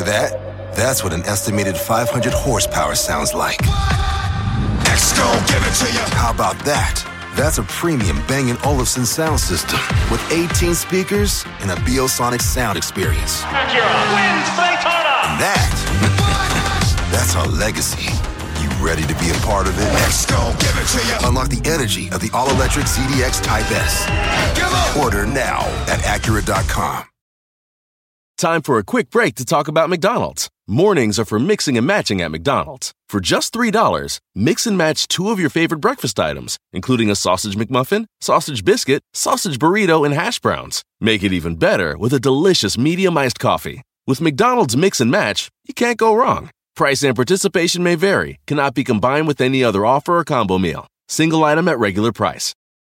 that? That's what an estimated 500 horsepower sounds like. Gon' give it to you. How about that? That's a premium Bang & Olufsen sound system with 18 speakers and a Biosonic sound experience. Acura wins Daytona. And that's our legacy. You ready to be a part of it? Gon' give it to you. Unlock the energy of the all-electric ZDX Type S. Order now at Acura.com. Time for a quick break to talk about McDonald's. Mornings are for mixing and matching at McDonald's. For just $3, mix and match 2 of your favorite breakfast items, including a sausage McMuffin, sausage biscuit, sausage burrito, and hash browns. Make it even better with a delicious medium iced coffee. With McDonald's Mix and Match, you can't go wrong. Price and participation may vary, cannot be combined with any other offer or combo meal. Single item at regular price.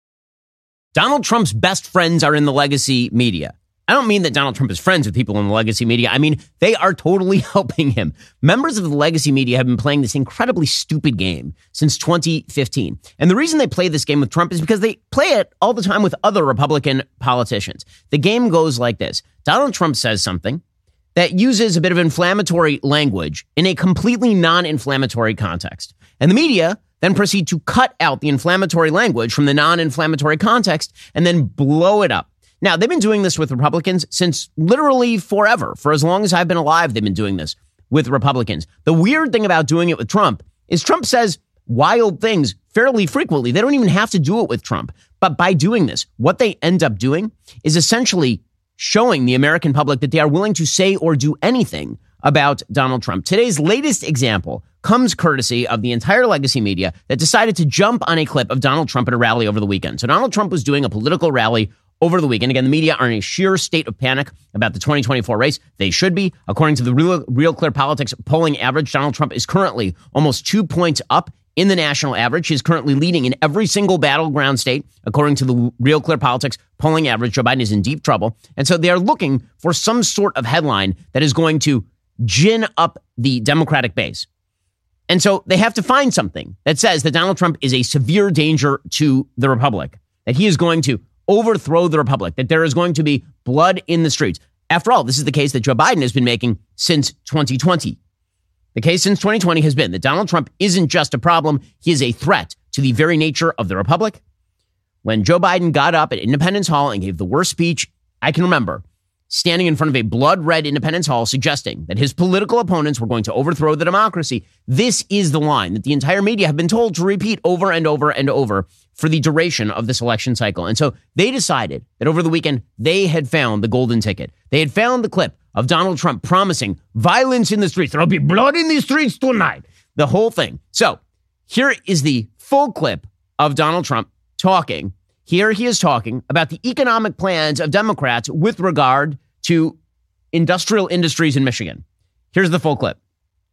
Donald Trump's best friends are in the legacy media. I don't mean that Donald Trump is friends with people in the legacy media. I mean, they are totally helping him. Members of the legacy media have been playing this incredibly stupid game since 2015. And the reason they play this game with Trump is because they play it all the time with other Republican politicians. The game goes like this. Donald Trump says something that uses a bit of inflammatory language in a completely non-inflammatory context. And the media then proceed to cut out the inflammatory language from the non-inflammatory context and then blow it up. Now, they've been doing this with Republicans since literally forever. For as long as I've been alive, they've been doing this with Republicans. The weird thing about doing it with Trump is Trump says wild things fairly frequently. They don't even have to do it with Trump. But by doing this, what they end up doing is essentially showing the American public that they are willing to say or do anything about Donald Trump. Today's latest example comes courtesy of the entire legacy media that decided to jump on a clip of Donald Trump at a rally over the weekend. So Donald Trump was doing a political rally over the weekend. Again, the media are in a sheer state of panic about the 2024 race. They should be. According to the Real Clear Politics polling average, Donald Trump is currently almost 2 points up in the national average. He's currently leading in every single battleground state. According to the Real Clear Politics polling average, Joe Biden is in deep trouble. And so they are looking for some sort of headline that is going to gin up the Democratic base. And so they have to find something that says that Donald Trump is a severe danger to the Republic, that he is going to overthrow the Republic, that there is going to be blood in the streets. After all, this is the case that Joe Biden has been making since 2020. The case since 2020 has been that Donald Trump isn't just a problem, he is a threat to the very nature of the Republic. When Joe Biden got up at Independence Hall and gave the worst speech I can remember, standing in front of a blood-red Independence Hall suggesting that his political opponents were going to overthrow the democracy, this is the line that the entire media have been told to repeat over and over and over for the duration of this election cycle. And so they decided that over the weekend, they had found the golden ticket. They had found the clip of Donald Trump promising violence in the streets. There'll be blood in the streets tonight. The whole thing. So here is the full clip of Donald Trump talking. Here he is talking about the economic plans of Democrats with regard to industrial industries in Michigan. Here's the full clip.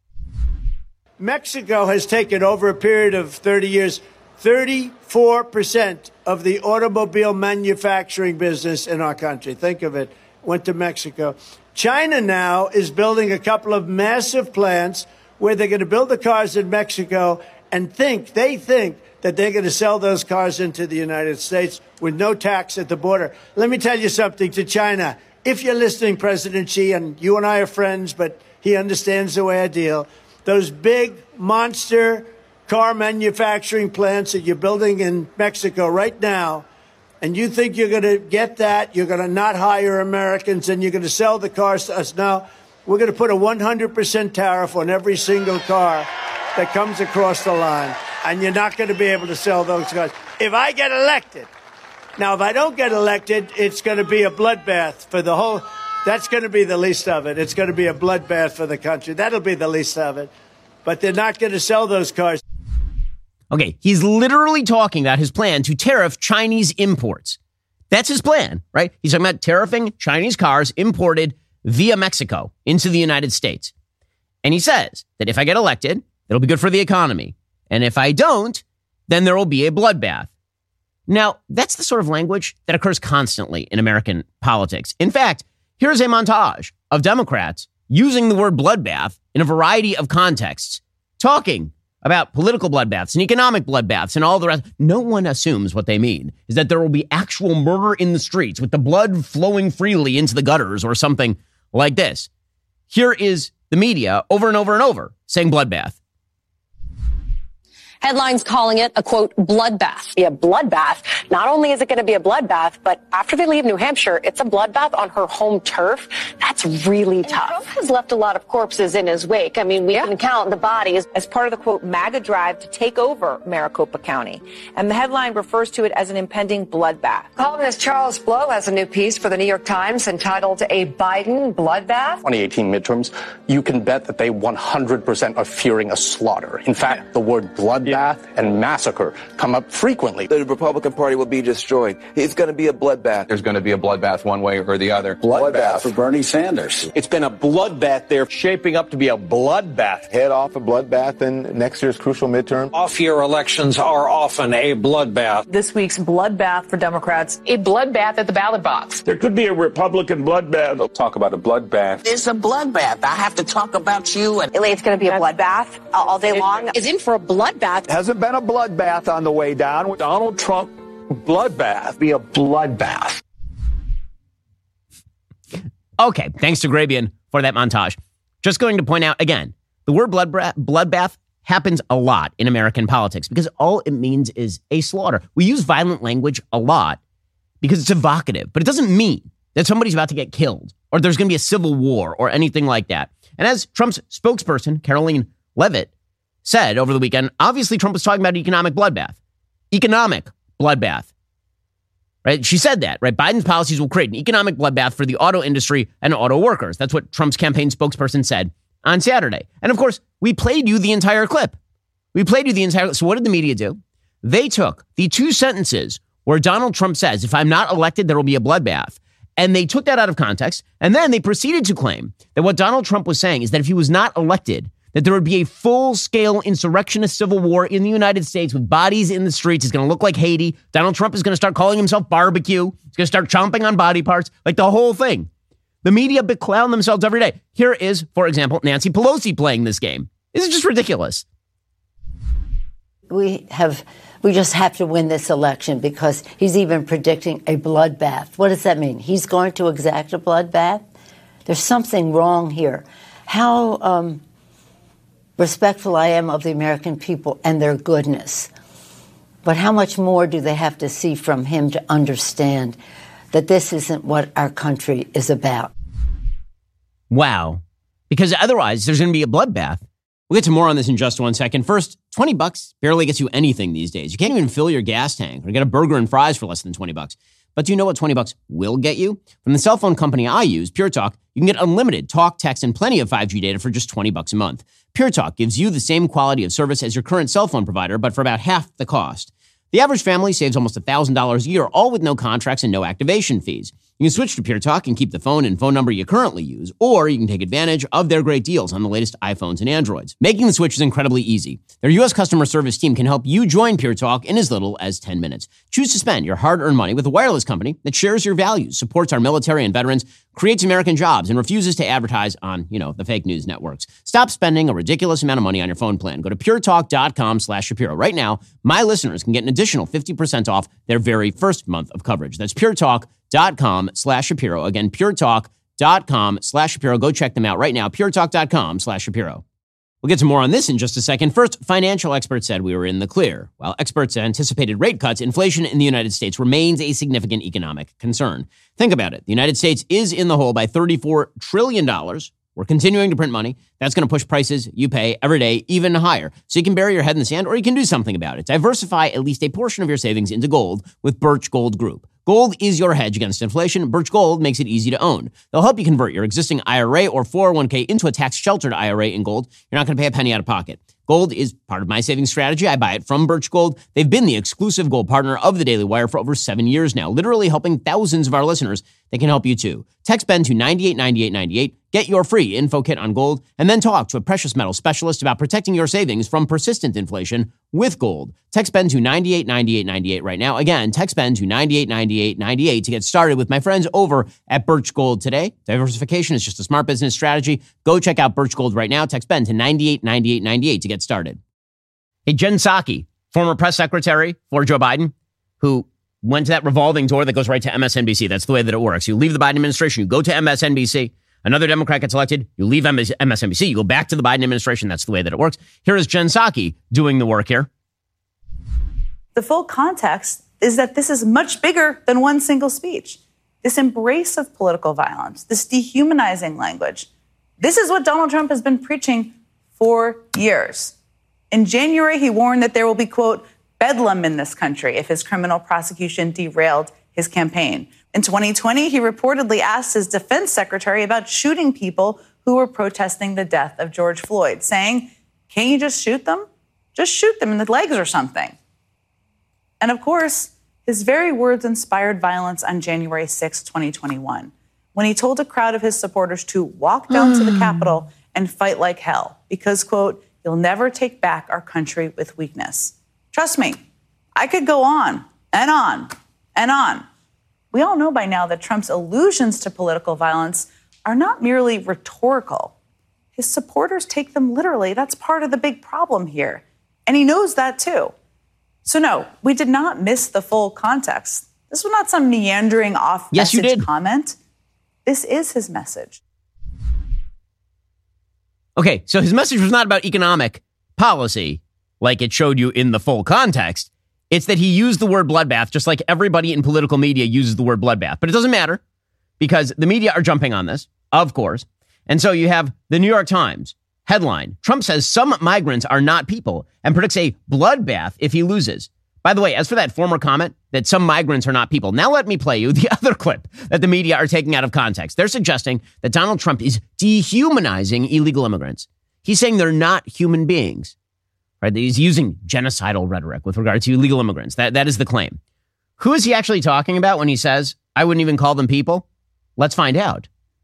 Mexico has taken over a period of 30 years, 34% of the automobile manufacturing business in our country. Think of it. Went to Mexico. China now is building a couple of massive plants where they're going to build the cars in Mexico and they think that they're going to sell those cars into the United States with no tax at the border. Let me tell you something to China. If you're listening, President Xi, and you and I are friends, but he understands the way I deal, those big monster car manufacturing plants that you're building in Mexico right now, and you think you're going to get that, you're going to not hire Americans, and you're going to sell the cars to us. No, we're going to put a 100% tariff on every single car that comes across the line, and you're not going to be able to sell those cars. If I get elected, now if I don't get elected, it's going to be a bloodbath for the whole, that's going to be the least of it. It's going to be a bloodbath for the country. That'll be the least of it. But they're not going to sell those cars. Okay, he's literally talking about his plan to tariff Chinese imports. That's his plan, right? He's talking about tariffing Chinese cars imported via Mexico into the United States. And he says that if I get elected, it'll be good for the economy. And if I don't, then there will be a bloodbath. Now, that's the sort of language that occurs constantly in American politics. In fact, here's a montage of Democrats using the word bloodbath in a variety of contexts, talking about political bloodbaths and economic bloodbaths and all the rest. No one assumes what they mean is that there will be actual murder in the streets with the blood flowing freely into the gutters or something like this. Here is the media over and over and over saying bloodbath. Headlines calling it a, quote, bloodbath. Be a bloodbath. Not only is it going to be a bloodbath, but after they leave New Hampshire, it's a bloodbath on her home turf. That's really tough. Trump has left a lot of corpses in his wake. I mean, we can count the bodies. As part of the, quote, MAGA drive to take over Maricopa County. And the headline refers to it as an impending bloodbath. Columnist Charles Blow has a new piece for the New York Times entitled A Biden Bloodbath. 2018 midterms, you can bet that they 100% are fearing a slaughter. In fact, the word bloodbath and massacre come up frequently. The Republican Party will be destroyed. It's going to be a bloodbath. There's going to be a bloodbath one way or the other. Bloodbath for Bernie Sanders. It's been a bloodbath there, shaping up to be a bloodbath. Head off a bloodbath in next year's crucial midterm. Off-year elections are often a bloodbath. This week's bloodbath for Democrats. A bloodbath at the ballot box. There could be a Republican bloodbath. They'll talk about a bloodbath. It's a bloodbath. I have to talk about you. It's going to be a bloodbath all day long. Is in for a bloodbath. Hasn't been a bloodbath on the way down. Donald Trump bloodbath. Be a bloodbath. Okay, thanks to Grabian for that montage. Just going to point out again, the word bloodbath happens a lot in American politics because all it means is a slaughter. We use violent language a lot because it's evocative, but it doesn't mean that somebody's about to get killed or there's going to be a civil war or anything like that. And as Trump's spokesperson, Karoline Leavitt, said over the weekend, obviously Trump was talking about economic bloodbath. Economic bloodbath. Right? She said that, right? Biden's policies will create an economic bloodbath for the auto industry and auto workers. That's what Trump's campaign spokesperson said on Saturday. And of course, we played you the entire clip. So what did the media do? They took the two sentences where Donald Trump says, if I'm not elected, there will be a bloodbath. And they took that out of context. And then they proceeded to claim that what Donald Trump was saying is that if he was not elected, that there would be a full-scale insurrectionist civil war in the United States with bodies in the streets. It's going to look like Haiti. Donald Trump is going to start calling himself barbecue. He's going to start chomping on body parts, like the whole thing. The media beclown themselves every day. Here is, for example, Nancy Pelosi playing this game. This is just ridiculous. We just have to win this election because he's even predicting a bloodbath. What does that mean? He's going to exact a bloodbath? There's something wrong here. How respectful I am of the American people and their goodness. But how much more do they have to see from him to understand that this isn't what our country is about? Wow. Because otherwise, there's going to be a bloodbath. We'll get to more on this in just 1 second. First, $20 barely gets you anything these days. You can't even fill your gas tank or get a burger and fries for less than $20. But do you know what $20 will get you? From the cell phone company I use, Pure Talk, you can get unlimited talk, text, and plenty of 5G data for just $20 a month. Pure Talk gives you the same quality of service as your current cell phone provider, but for about half the cost. The average family saves almost $1,000 a year, all with no contracts and no activation fees. You can switch to Pure Talk and keep the phone and phone number you currently use, or you can take advantage of their great deals on the latest iPhones and Androids. Making the switch is incredibly easy. Their U.S. customer service team can help you join Pure Talk in as little as 10 minutes. Choose to spend your hard-earned money with a wireless company that shares your values, supports our military and veterans, creates American jobs, and refuses to advertise on, the fake news networks. Stop spending a ridiculous amount of money on your phone plan. Go to puretalk.com/Shapiro. Right now, my listeners can get an additional 50% off their very first month of coverage. That's puretalk.com/Shapiro. Again, puretalk.com/Shapiro. Go check them out right now. puretalk.com/Shapiro. We'll get to more on this in just a second. First, financial experts said we were in the clear. While experts anticipated rate cuts, inflation in the United States remains a significant economic concern. Think about it. The United States is in the hole by $34 trillion. We're continuing to print money. That's going to push prices you pay every day even higher. So you can bury your head in the sand or you can do something about it. Diversify at least a portion of your savings into gold with Birch Gold Group. Gold is your hedge against inflation. Birch Gold makes it easy to own. They'll help you convert your existing IRA or 401k into a tax-sheltered IRA in gold. You're not going to pay a penny out of pocket. Gold is part of my savings strategy. I buy it from Birch Gold. They've been the exclusive gold partner of the Daily Wire for over 7 years now, literally helping thousands of our listeners. They can help you too. Text Ben to 989898. Get your free info kit on gold and then talk to a precious metal specialist about protecting your savings from persistent inflation with gold. Text Ben to 989898 right now. Again, text Ben to 989898 to get started with my friends over at Birch Gold today. Diversification is just a smart business strategy. Go check out Birch Gold right now. Text Ben to 989898 to get started. Hey, Jen Psaki, former press secretary for Joe Biden, who went to that revolving door that goes right to MSNBC. That's the way that it works. You leave the Biden administration, you go to MSNBC. Another Democrat gets elected, you leave MSNBC, you go back to the Biden administration. That's the way that it works. Here is Jen Psaki doing the work here. The full context is that this is much bigger than one single speech. This embrace of political violence, this dehumanizing language. This is what Donald Trump has been preaching for years. In January, he warned that there will be, quote, bedlam in this country if his criminal prosecution derailed his campaign. In 2020, he reportedly asked his defense secretary about shooting people who were protesting the death of George Floyd, saying, can't you just shoot them? Just shoot them in the legs or something. And of course, his very words inspired violence on January 6, 2021, when he told a crowd of his supporters to walk down to the Capitol and fight like hell because, quote, you'll never take back our country with weakness. Trust me, I could go on and on and on. We all know by now that Trump's allusions to political violence are not merely rhetorical. His supporters take them literally. That's part of the big problem here. And he knows that too. So no, we did not miss the full context. This was not some meandering off-message comment. This is his message. Okay, so his message was not about economic policy, like it showed you in the full context. It's that he used the word bloodbath, just like everybody in political media uses the word bloodbath. But it doesn't matter, because the media are jumping on this, of course. And so you have the New York Times headline, Trump says some migrants are not people and predicts a bloodbath if he loses. By the way, as for that former comment that some migrants are not people, now let me play you the other clip that the media are taking out of context. They're suggesting that Donald Trump is dehumanizing illegal immigrants. He's saying they're not human beings. Right? He's using genocidal rhetoric with regard to illegal immigrants. That is the claim. Who is he actually talking about when he says, I wouldn't even call them people? Let's find out.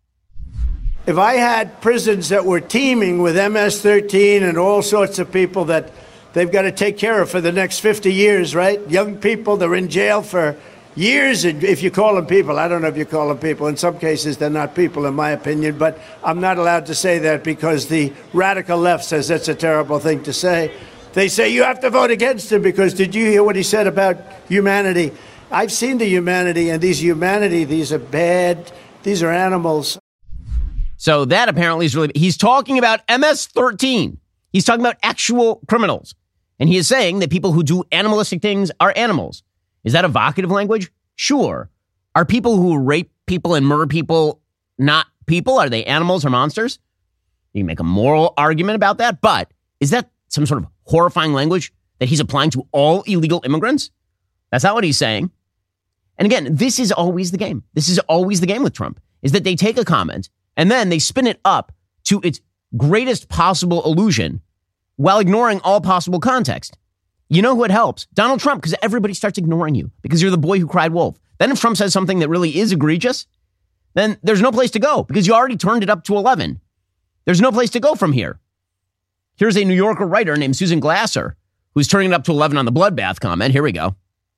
If I had prisons that were teeming with MS-13 and all sorts of people that they've got to take care of for the next 50 years, right? Young people, they're in jail for years. And if you call them people, I don't know if you call them people. In some cases, they're not people, in my opinion. But I'm not allowed to say that because the radical left says that's a terrible thing to say. They say you have to vote against him because did you hear what he said about humanity? I've seen the humanity, and these are bad. These are animals. So that apparently is really, he's talking about MS-13. He's talking about actual criminals. And he is saying that people who do animalistic things are animals. Is that evocative language? Sure. Are people who rape people and murder people not people? Are they animals or monsters? You can make a moral argument about that, but is that some sort of horrifying language that he's applying to all illegal immigrants? That's not what he's saying. And again, this is always the game. This is always the game with Trump, is that they take a comment and then they spin it up to its greatest possible illusion while ignoring all possible context. You know who it helps? Donald Trump, because everybody starts ignoring you because you're the boy who cried wolf. Then if Trump says something that really is egregious, then there's no place to go because you already turned it up to 11. There's no place to go from here. Here's a New Yorker writer named Susan Glasser who's turning it up to 11 on the bloodbath comment. Here we go.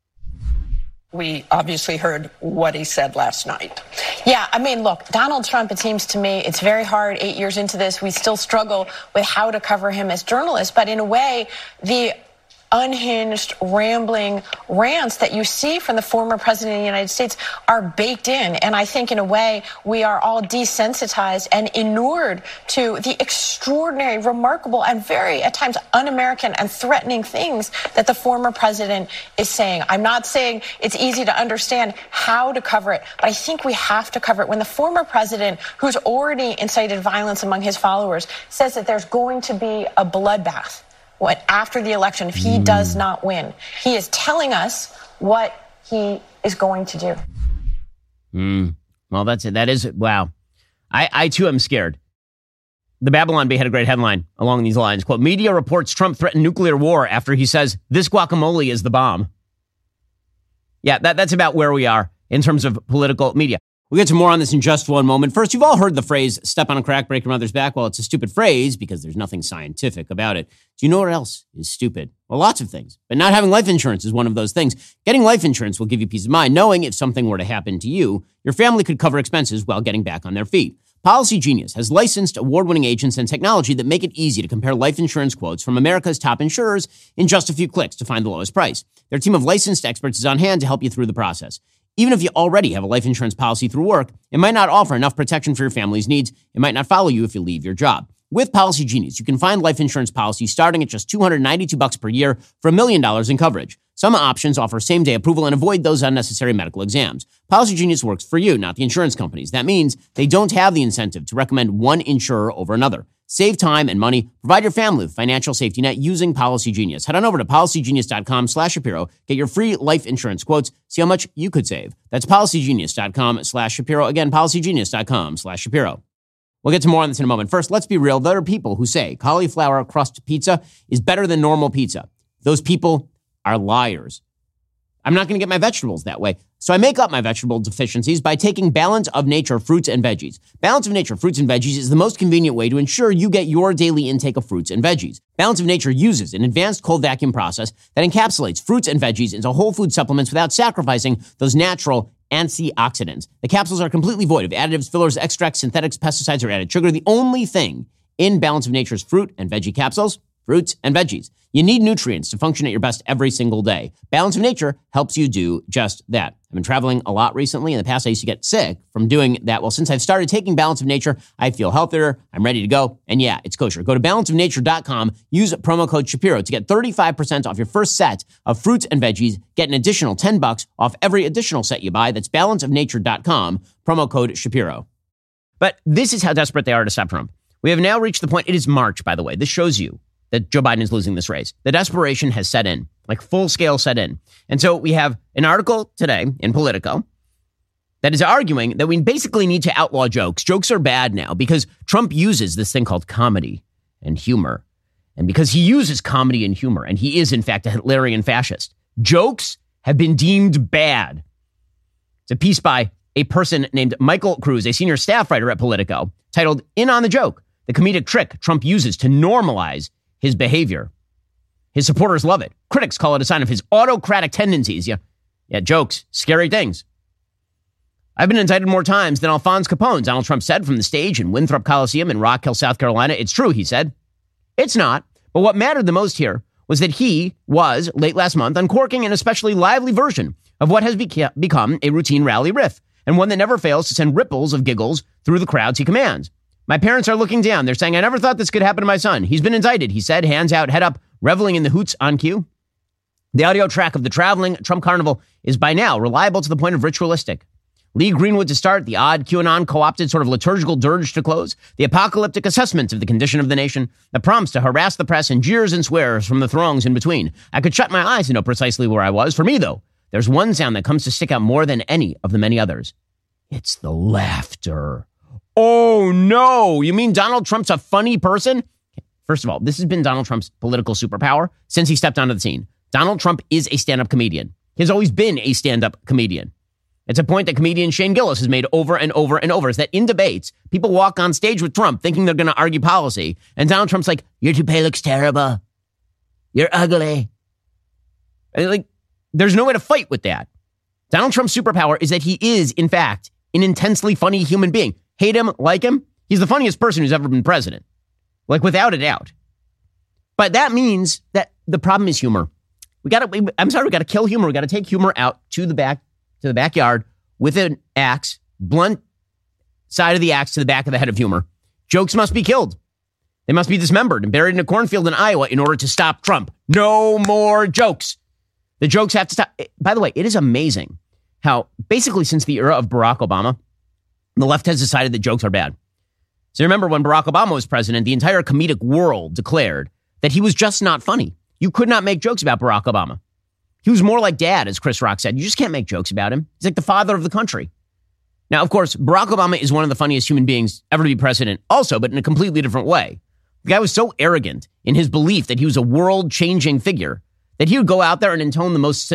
We obviously heard what he said last night. Yeah, I mean, look, Donald Trump, it seems to me, it's very hard 8 years into this. We still struggle with how to cover him as journalists. But in a way, the unhinged, rambling rants that you see from the former president of the United States are baked in. And I think in a way, we are all desensitized and inured to the extraordinary, remarkable, and very, at times, un-American and threatening things that the former president is saying. I'm not saying it's easy to understand how to cover it, but I think we have to cover it. When the former president, who's already incited violence among his followers, says that there's going to be a bloodbath after the election, if he does not win, he is telling us what he is going to do. Well, that's it. That is, wow. I too am scared. The Babylon Bee had a great headline along these lines. Quote, media reports Trump threatened nuclear war after he says this guacamole is the bomb. Yeah, that's about where we are in terms of political media. We'll get to more on this in just one moment. First, you've all heard the phrase, step on a crack, break your mother's back. Well, it's a stupid phrase because there's nothing scientific about it. Do you know what else is stupid? Well, lots of things. But not having life insurance is one of those things. Getting life insurance will give you peace of mind, knowing if something were to happen to you, your family could cover expenses while getting back on their feet. Policy Genius has licensed award-winning agents and technology that make it easy to compare life insurance quotes from America's top insurers in just a few clicks to find the lowest price. Their team of licensed experts is on hand to help you through the process. Even if you already have a life insurance policy through work, it might not offer enough protection for your family's needs. It might not follow you if you leave your job. With Policy Genius, you can find life insurance policies starting at just $292 per year for $1 million in coverage. Some options offer same-day approval and avoid those unnecessary medical exams. Policy Genius works for you, not the insurance companies. That means they don't have the incentive to recommend one insurer over another. Save time and money. Provide your family with financial safety net using Policy Genius. Head on over to policygenius.com/Shapiro. Get your free life insurance quotes. See how much you could save. That's policygenius.com/Shapiro. Again, policygenius.com/Shapiro. We'll get to more on this in a moment. First, let's be real. There are people who say cauliflower crust pizza is better than normal pizza. Those people are liars. I'm not going to get my vegetables that way. So I make up my vegetable deficiencies by taking Balance of Nature fruits and veggies. Balance of Nature fruits and veggies is the most convenient way to ensure you get your daily intake of fruits and veggies. Balance of Nature uses an advanced cold vacuum process that encapsulates fruits and veggies into whole food supplements without sacrificing those natural antioxidants. The capsules are completely void of additives, fillers, extracts, synthetics, pesticides, or added sugar. The only thing in Balance of Nature's fruit and veggie capsules, fruits and veggies. You need nutrients to function at your best every single day. Balance of Nature helps you do just that. I've been traveling a lot recently. In the past, I used to get sick from doing that. Well, since I've started taking Balance of Nature, I feel healthier. I'm ready to go. And yeah, it's kosher. Go to balanceofnature.com. Use promo code Shapiro to get 35% off your first set of fruits and veggies. Get an additional $10 off every additional set you buy. That's balanceofnature.com. Promo code Shapiro. But this is how desperate they are to stop Trump. We have now reached the point. It is March, by the way. This shows you that Joe Biden is losing this race. The desperation has set in, like full scale set in. And so we have an article today in Politico that is arguing that we basically need to outlaw jokes. Jokes are bad now because Trump uses this thing called comedy and humor. And because he uses comedy and humor, and he is in fact a Hitlerian fascist, jokes have been deemed bad. It's a piece by a person named Michael Cruz, a senior staff writer at Politico, titled In on the Joke, the comedic trick Trump uses to normalize his behavior. His supporters love it. Critics call it a sign of his autocratic tendencies. Yeah, jokes, scary things. I've been indicted more times than Alphonse Capone, Donald Trump said from the stage in Winthrop Coliseum in Rock Hill, South Carolina. It's true, he said. It's not. But what mattered the most here was that he was, late last month, uncorking an especially lively version of what has become a routine rally riff, and one that never fails to send ripples of giggles through the crowds he commands. My parents are looking down. They're saying, I never thought this could happen to my son. He's been indicted, he said, hands out, head up, reveling in the hoots on cue. The audio track of the traveling Trump carnival is by now reliable to the point of ritualistic. Lee Greenwood to start, the odd QAnon co-opted sort of liturgical dirge to close, the apocalyptic assessment of the condition of the nation, the prompts to harass the press, and jeers and swears from the throngs in between. I could shut my eyes and know precisely where I was. For me, though, there's one sound that comes to stick out more than any of the many others. It's the laughter. Oh, no. You mean Donald Trump's a funny person? First of all, this has been Donald Trump's political superpower since he stepped onto the scene. Donald Trump is a stand-up comedian. He has always been a stand-up comedian. It's a point that comedian Shane Gillis has made over and over and over, is that in debates, people walk on stage with Trump thinking they're going to argue policy, and Donald Trump's like, your toupee looks terrible. You're ugly. And like, there's no way to fight with that. Donald Trump's superpower is that he is, in fact, an intensely funny human being. Hate him, like him, he's the funniest person who's ever been president. Like, without a doubt. But that means that the problem is humor. We got to kill humor. We got to take humor out to the backyard with an axe, blunt side of the axe to the back of the head of humor. Jokes must be killed. They must be dismembered and buried in a cornfield in Iowa in order to stop Trump. No more jokes. The jokes have to stop. By the way, it is amazing how basically since the era of Barack Obama, the left has decided that jokes are bad. So remember when Barack Obama was president, the entire comedic world declared that he was just not funny. You could not make jokes about Barack Obama. He was more like dad, as Chris Rock said. You just can't make jokes about him. He's like the father of the country. Now, of course, Barack Obama is one of the funniest human beings ever to be president also, but in a completely different way. The guy was so arrogant in his belief that he was a world-changing figure that he would go out there and intone the most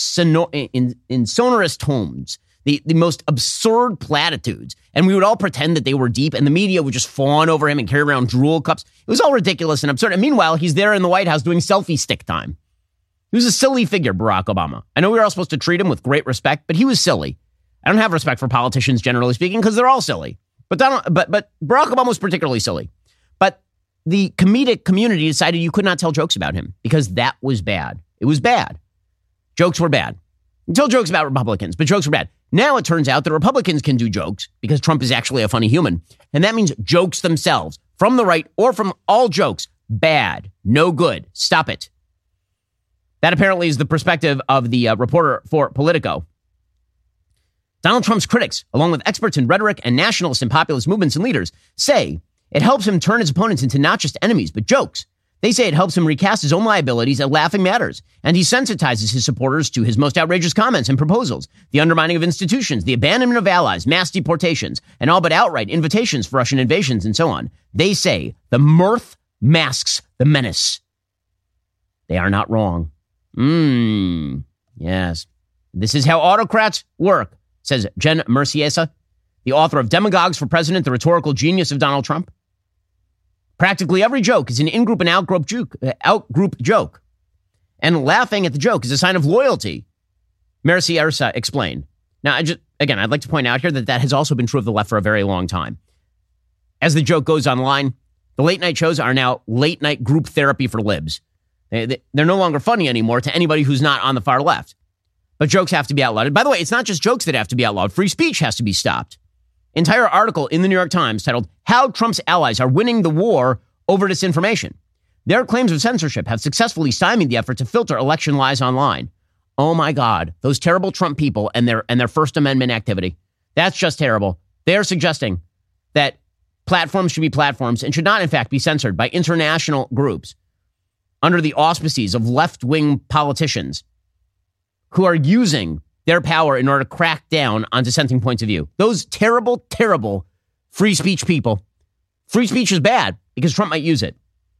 sonorous tones, the most absurd platitudes, and we would all pretend that they were deep, and the media would just fawn over him and carry around drool cups. It was all ridiculous and absurd. And meanwhile, he's there in the White House doing selfie stick time. He was a silly figure, Barack Obama. I know we were all supposed to treat him with great respect, but he was silly. I don't have respect for politicians, generally speaking, because they're all silly. But Barack Obama was particularly silly. But the comedic community decided you could not tell jokes about him because that was bad. It was bad. Jokes were bad. He told jokes about Republicans, but jokes were bad. Now it turns out that Republicans can do jokes because Trump is actually a funny human. And that means jokes themselves, from the right or from all jokes, bad, no good. Stop it. That apparently is the perspective of the reporter for Politico. Donald Trump's critics, along with experts in rhetoric and nationalist and populist movements and leaders, say it helps him turn his opponents into not just enemies, but jokes. They say it helps him recast his own liabilities at laughing matters, and he sensitizes his supporters to his most outrageous comments and proposals, the undermining of institutions, the abandonment of allies, mass deportations, and all but outright invitations for Russian invasions and so on. They say the mirth masks the menace. They are not wrong. Yes. This is how autocrats work, says Jen Merciesa, the author of Demagogues for President, the Rhetorical Genius of Donald Trump. Practically every joke is an in-group and out-group joke. And laughing at the joke is a sign of loyalty, Merciesa explained. Now, I'd like to point out here that has also been true of the left for a very long time. As the joke goes online, the late-night shows are now late-night group therapy for libs. They're no longer funny anymore to anybody who's not on the far left. But jokes have to be outlawed. By the way, it's not just jokes that have to be outlawed. Free speech has to be stopped. Entire article in the New York Times titled, How Trump's Allies Are Winning the War Over Disinformation. Their claims of censorship have successfully stymied the effort to filter election lies online. Oh my God, those terrible Trump people and their First Amendment activity. That's just terrible. They're suggesting that platforms should be platforms and should not, in fact, be censored by international groups under the auspices of left-wing politicians who are using their power in order to crack down on dissenting points of view. Those terrible, terrible free speech people. Free speech is bad because Trump might use it.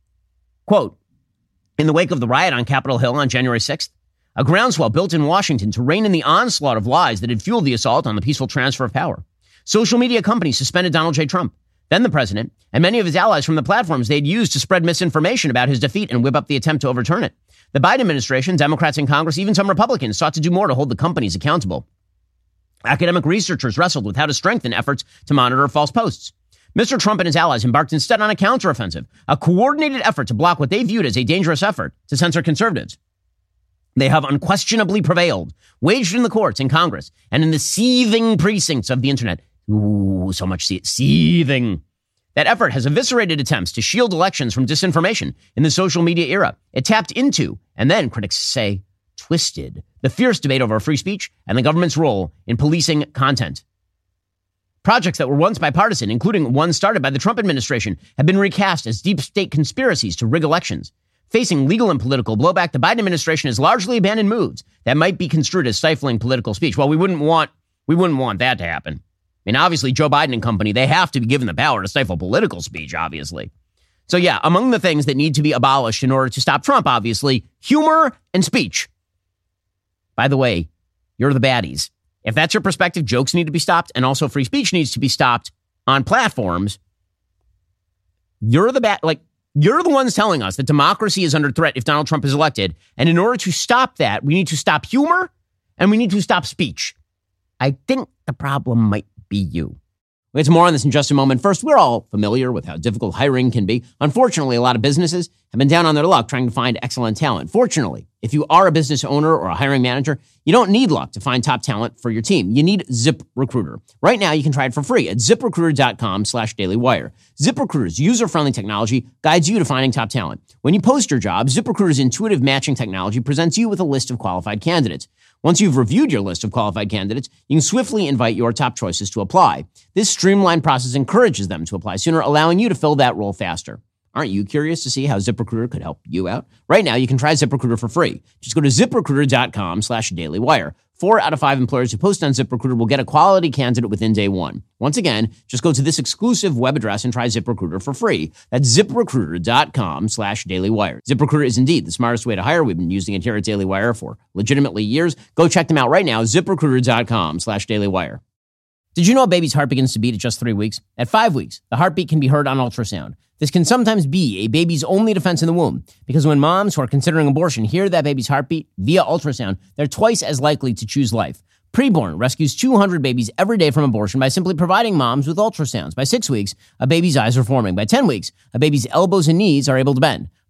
Quote, in the wake of the riot on Capitol Hill on January 6th, a groundswell built in Washington to rein in the onslaught of lies that had fueled the assault on the peaceful transfer of power. Social media companies suspended Donald J. Trump, then the president, and many of his allies from the platforms they'd used to spread misinformation about his defeat and whip up the attempt to overturn it. The Biden administration, Democrats in Congress, even some Republicans sought to do more to hold the companies accountable. Academic researchers wrestled with how to strengthen efforts to monitor false posts. Mr. Trump and his allies embarked instead on a counteroffensive, a coordinated effort to block what they viewed as a dangerous effort to censor conservatives. They have unquestionably prevailed, waged in the courts, in Congress, and in the seething precincts of the internet. Ooh, so much seething. That effort has eviscerated attempts to shield elections from disinformation in the social media era. It tapped into, and then critics say, twisted, the fierce debate over free speech and the government's role in policing content. Projects that were once bipartisan, including one started by the Trump administration, have been recast as deep state conspiracies to rig elections. Facing legal and political blowback, the Biden administration has largely abandoned moves that might be construed as stifling political speech. Well, we wouldn't want that to happen. I mean, obviously, Joe Biden and company, they have to be given the power to stifle political speech, obviously. So, yeah, among the things that need to be abolished in order to stop Trump, obviously, humor and speech. By the way, you're the baddies. If that's your perspective, jokes need to be stopped, and also free speech needs to be stopped on platforms. You're the ones telling us that democracy is under threat if Donald Trump is elected. And in order to stop that, we need to stop humor and we need to stop speech. I think the problem might be you. We'll get to more on this in just a moment. First, we're all familiar with how difficult hiring can be. Unfortunately, a lot of businesses have been down on their luck trying to find excellent talent. Fortunately, if you are a business owner or a hiring manager, you don't need luck to find top talent for your team. You need ZipRecruiter. Right now, you can try it for free at ZipRecruiter.com/dailywire. ZipRecruiter's user-friendly technology guides you to finding top talent. When you post your job, ZipRecruiter's intuitive matching technology presents you with a list of qualified candidates. Once you've reviewed your list of qualified candidates, you can swiftly invite your top choices to apply. This streamlined process encourages them to apply sooner, allowing you to fill that role faster. Aren't you curious to see how ZipRecruiter could help you out? Right now, you can try ZipRecruiter for free. Just go to ZipRecruiter.com/dailywire. 4 out of 5 employers who post on ZipRecruiter will get a quality candidate within day one. Once again, just go to this exclusive web address and try ZipRecruiter for free. That's ZipRecruiter.com/dailywire. ZipRecruiter is indeed the smartest way to hire. We've been using it here at Daily Wire for legitimately years. Go check them out right now, ZipRecruiter.com/dailywire. Did you know a baby's heart begins to beat at just 3 weeks? At 5 weeks, the heartbeat can be heard on ultrasound. This can sometimes be a baby's only defense in the womb, because when moms who are considering abortion hear that baby's heartbeat via ultrasound, they're twice as likely to choose life. Preborn rescues 200 babies every day from abortion by simply providing moms with ultrasounds. By 6 weeks, a baby's eyes are forming. By 10 weeks, a baby's elbows and knees are able to bend.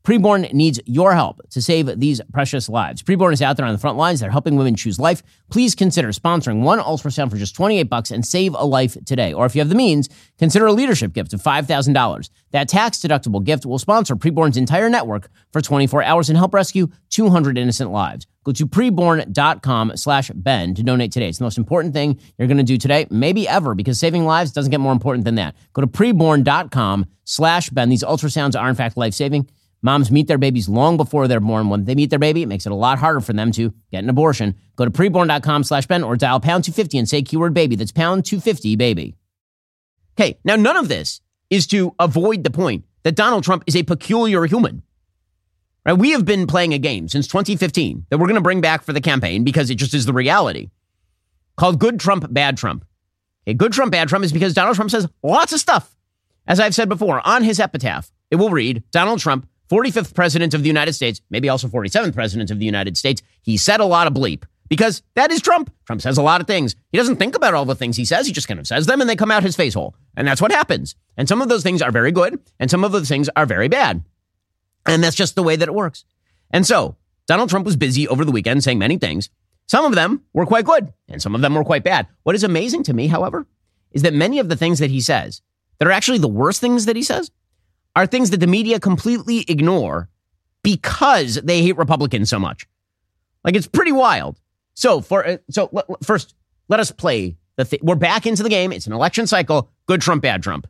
Preborn needs your help to save these precious lives. Preborn is out there on the front lines. They're helping women choose life. Please consider sponsoring one ultrasound for just $28 and save a life today. Or if you have the means, consider a leadership gift of $5,000. That tax-deductible gift will sponsor Preborn's entire network for 24 hours and help rescue 200 innocent lives. Go to preborn.com/Ben to donate today. It's the most important thing you're going to do today, maybe ever, because saving lives doesn't get more important than that. Go to preborn.com/Ben. These ultrasounds are, in fact, life-saving. Moms meet their babies long before they're born. When they meet their baby, it makes it a lot harder for them to get an abortion. Go to preborn.com/Ben or dial pound 250 and say keyword baby. That's pound 250 baby. Okay, now none of this is to avoid the point that Donald Trump is a peculiar human. Right? We have been playing a game since 2015 that we're going to bring back for the campaign because it just is the reality, called Good Trump, Bad Trump. Okay, Good Trump, Bad Trump is because Donald Trump says lots of stuff. As I've said before, on his epitaph, it will read, Donald Trump, 45th president of the United States, maybe also 47th president of the United States. He said a lot of bleep because that is Trump. Trump says a lot of things. He doesn't think about all the things he says. He just kind of says them and they come out his face hole. And that's what happens. And some of those things are very good and some of those things are very bad. And that's just the way that it works. And so Donald Trump was busy over the weekend saying many things. Some of them were quite good and some of them were quite bad. What is amazing to me, however, is that many of the things that he says that are actually the worst things that he says are things that the media completely ignore because they hate Republicans so much. Like, it's pretty wild. So first, let us play the thing. We're back into the game. It's an election cycle. Good Trump, bad Trump.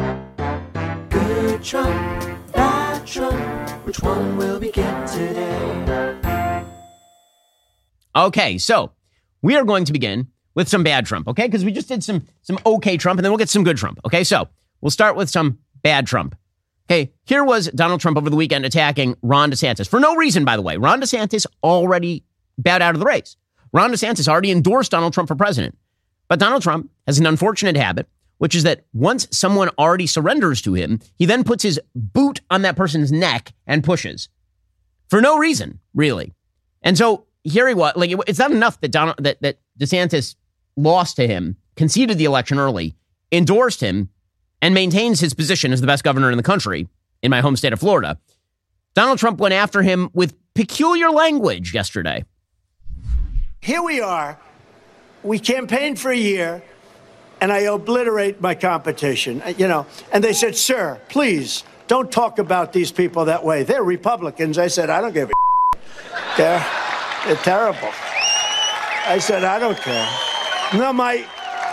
Good Trump, bad Trump. Which one will we get today? Okay, so we are going to begin with some bad Trump, okay? Because we just did some okay Trump, and then we'll get some good Trump, okay? So we'll start with some bad Trump. Okay, here was Donald Trump over the weekend attacking Ron DeSantis. For no reason, by the way. Ron DeSantis already bowed out of the race. Ron DeSantis already endorsed Donald Trump for president. But Donald Trump has an unfortunate habit, which is that once someone already surrenders to him, he then puts his boot on that person's neck and pushes. For no reason, really. And so here he was. Like, it's not enough that that DeSantis lost to him, conceded the election early, endorsed him, and maintains his position as the best governor in the country in my home state of Florida. Donald Trump went after him with peculiar language yesterday. Here we are. We campaigned for a year, and I obliterate my competition, and they said, sir, please don't talk about these people that way. They're Republicans. I said, I don't give a They're terrible. I said, I don't care. No, my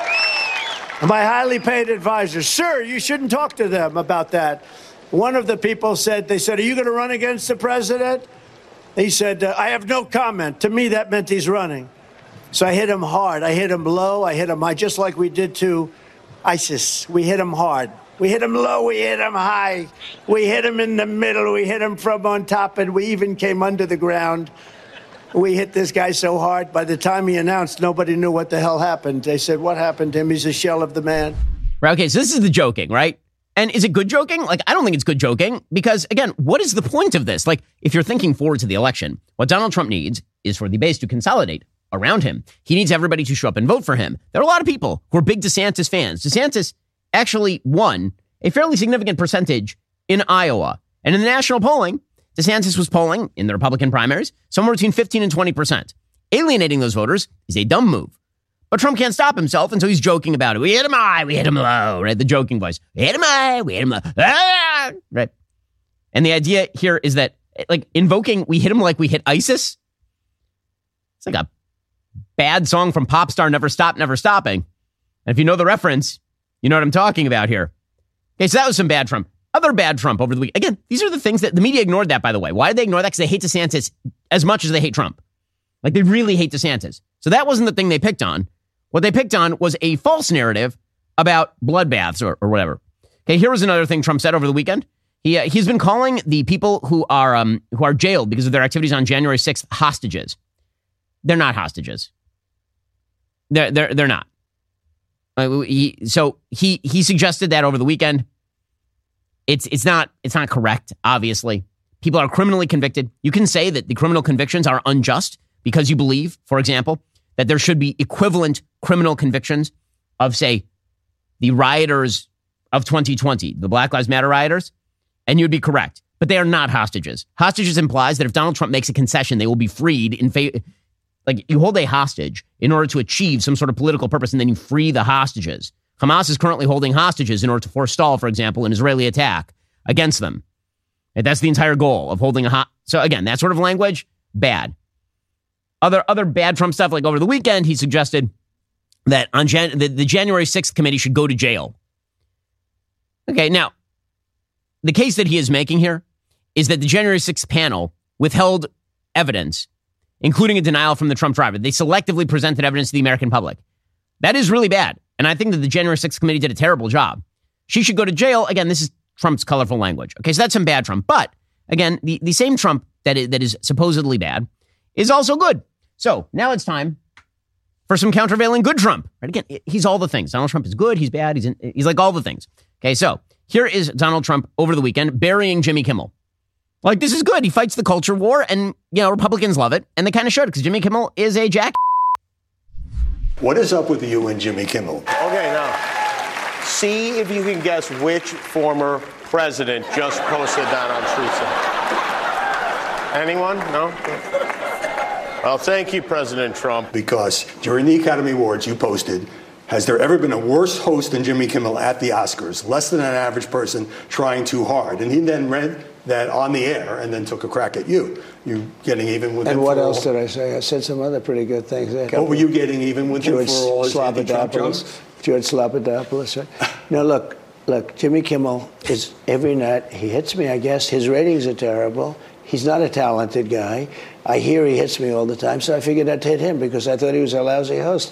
highly paid advisor, sir, you shouldn't talk to them about that. One of the people said, are you going to run against the president? He said, I have no comment. To me, that meant he's running. So I hit him hard. I hit him low. I hit him high, just like we did to ISIS. We hit him hard. We hit him low. We hit him high. We hit him in the middle. We hit him from on top, and we even came under the ground. We hit this guy so hard, by the time he announced, nobody knew what the hell happened. They said, what happened to him? He's a shell of the man. Right, okay, so this is the joking, right? And is it good joking? Like, I don't think it's good joking because, again, what is the point of this? Like, if you're thinking forward to the election, what Donald Trump needs is for the base to consolidate around him. He needs everybody to show up and vote for him. There are a lot of people who are big DeSantis fans. DeSantis actually won a fairly significant percentage in Iowa. And in the national polling, DeSantis was polling in the Republican primaries somewhere between 15 and 20%. Alienating those voters is a dumb move. But Trump can't stop himself, and so he's joking about it. We hit him high, we hit him low, right? The joking voice. We hit him high, we hit him low. Ah! Right? And the idea here is that, like, invoking we hit him like we hit ISIS, it's like a bad song from Popstar, Never Stop, Never Stopping. And if you know the reference, you know what I'm talking about here. Okay, so that was some bad Trump. Other bad Trump over the week. Again, these are the things that the media ignored that, by the way. Why did they ignore that? Because they hate DeSantis as much as they hate Trump. Like, they really hate DeSantis. So that wasn't the thing they picked on. What they picked on was a false narrative about bloodbaths or whatever. Okay, here was another thing Trump said over the weekend. He's been calling the people who are jailed because of their activities on January 6th hostages. They're not hostages. They're not. So he suggested that over the weekend. It's not correct, obviously. People are criminally convicted. You can say that the criminal convictions are unjust because you believe, for example, that there should be equivalent criminal convictions of, say, the rioters of 2020, the Black Lives Matter rioters, and you'd be correct. but they are not hostages. Hostages implies that if Donald Trump makes a concession, they will be freed in favor. Like, you hold a hostage in order to achieve some sort of political purpose, and then you free the hostages. Hamas is currently holding hostages in order to forestall, for example, an Israeli attack against them. And that's the entire goal of holding So again, that sort of language, bad. Other bad Trump stuff, like over the weekend, he suggested that on the January 6th committee should go to jail. Okay, now, the case that he is making here is that the January 6th panel withheld evidence, including a denial from the Trump driver. They selectively presented evidence to the American public. That is really bad. And I think that the January 6th committee did a terrible job. She should go to jail. Again, this is Trump's colorful language. Okay, so that's some bad Trump. But again, the same Trump that is supposedly bad is also good. So now it's time for some countervailing good Trump. Right? Again, he's all the things. Donald Trump is good. He's bad. He's like all the things. Okay, so here is Donald Trump over the weekend burying Jimmy Kimmel. Like, this is good. He fights the culture war, and, you know, Republicans love it, and they kind of should, because Jimmy Kimmel is a jack. What is up with you and Jimmy Kimmel? Okay, now, see if you can guess which former president just posted that on Truth. Anyone? No? Well, thank you, President Trump. Because during the Academy Awards, you posted, has there ever been a worse host than Jimmy Kimmel at the Oscars? Less than an average person trying too hard. And he then read that on the air and then took a crack at you. You getting even with him. And what else did I say? I said some other pretty good things. What were you getting even with him for all his anti-Trump jokes? George Slobodanopoulos. No, look, Jimmy Kimmel is every night, he hits me, I guess. His ratings are terrible. He's not a talented guy. I hear he hits me all the time, so I figured I'd hit him because I thought he was a lousy host.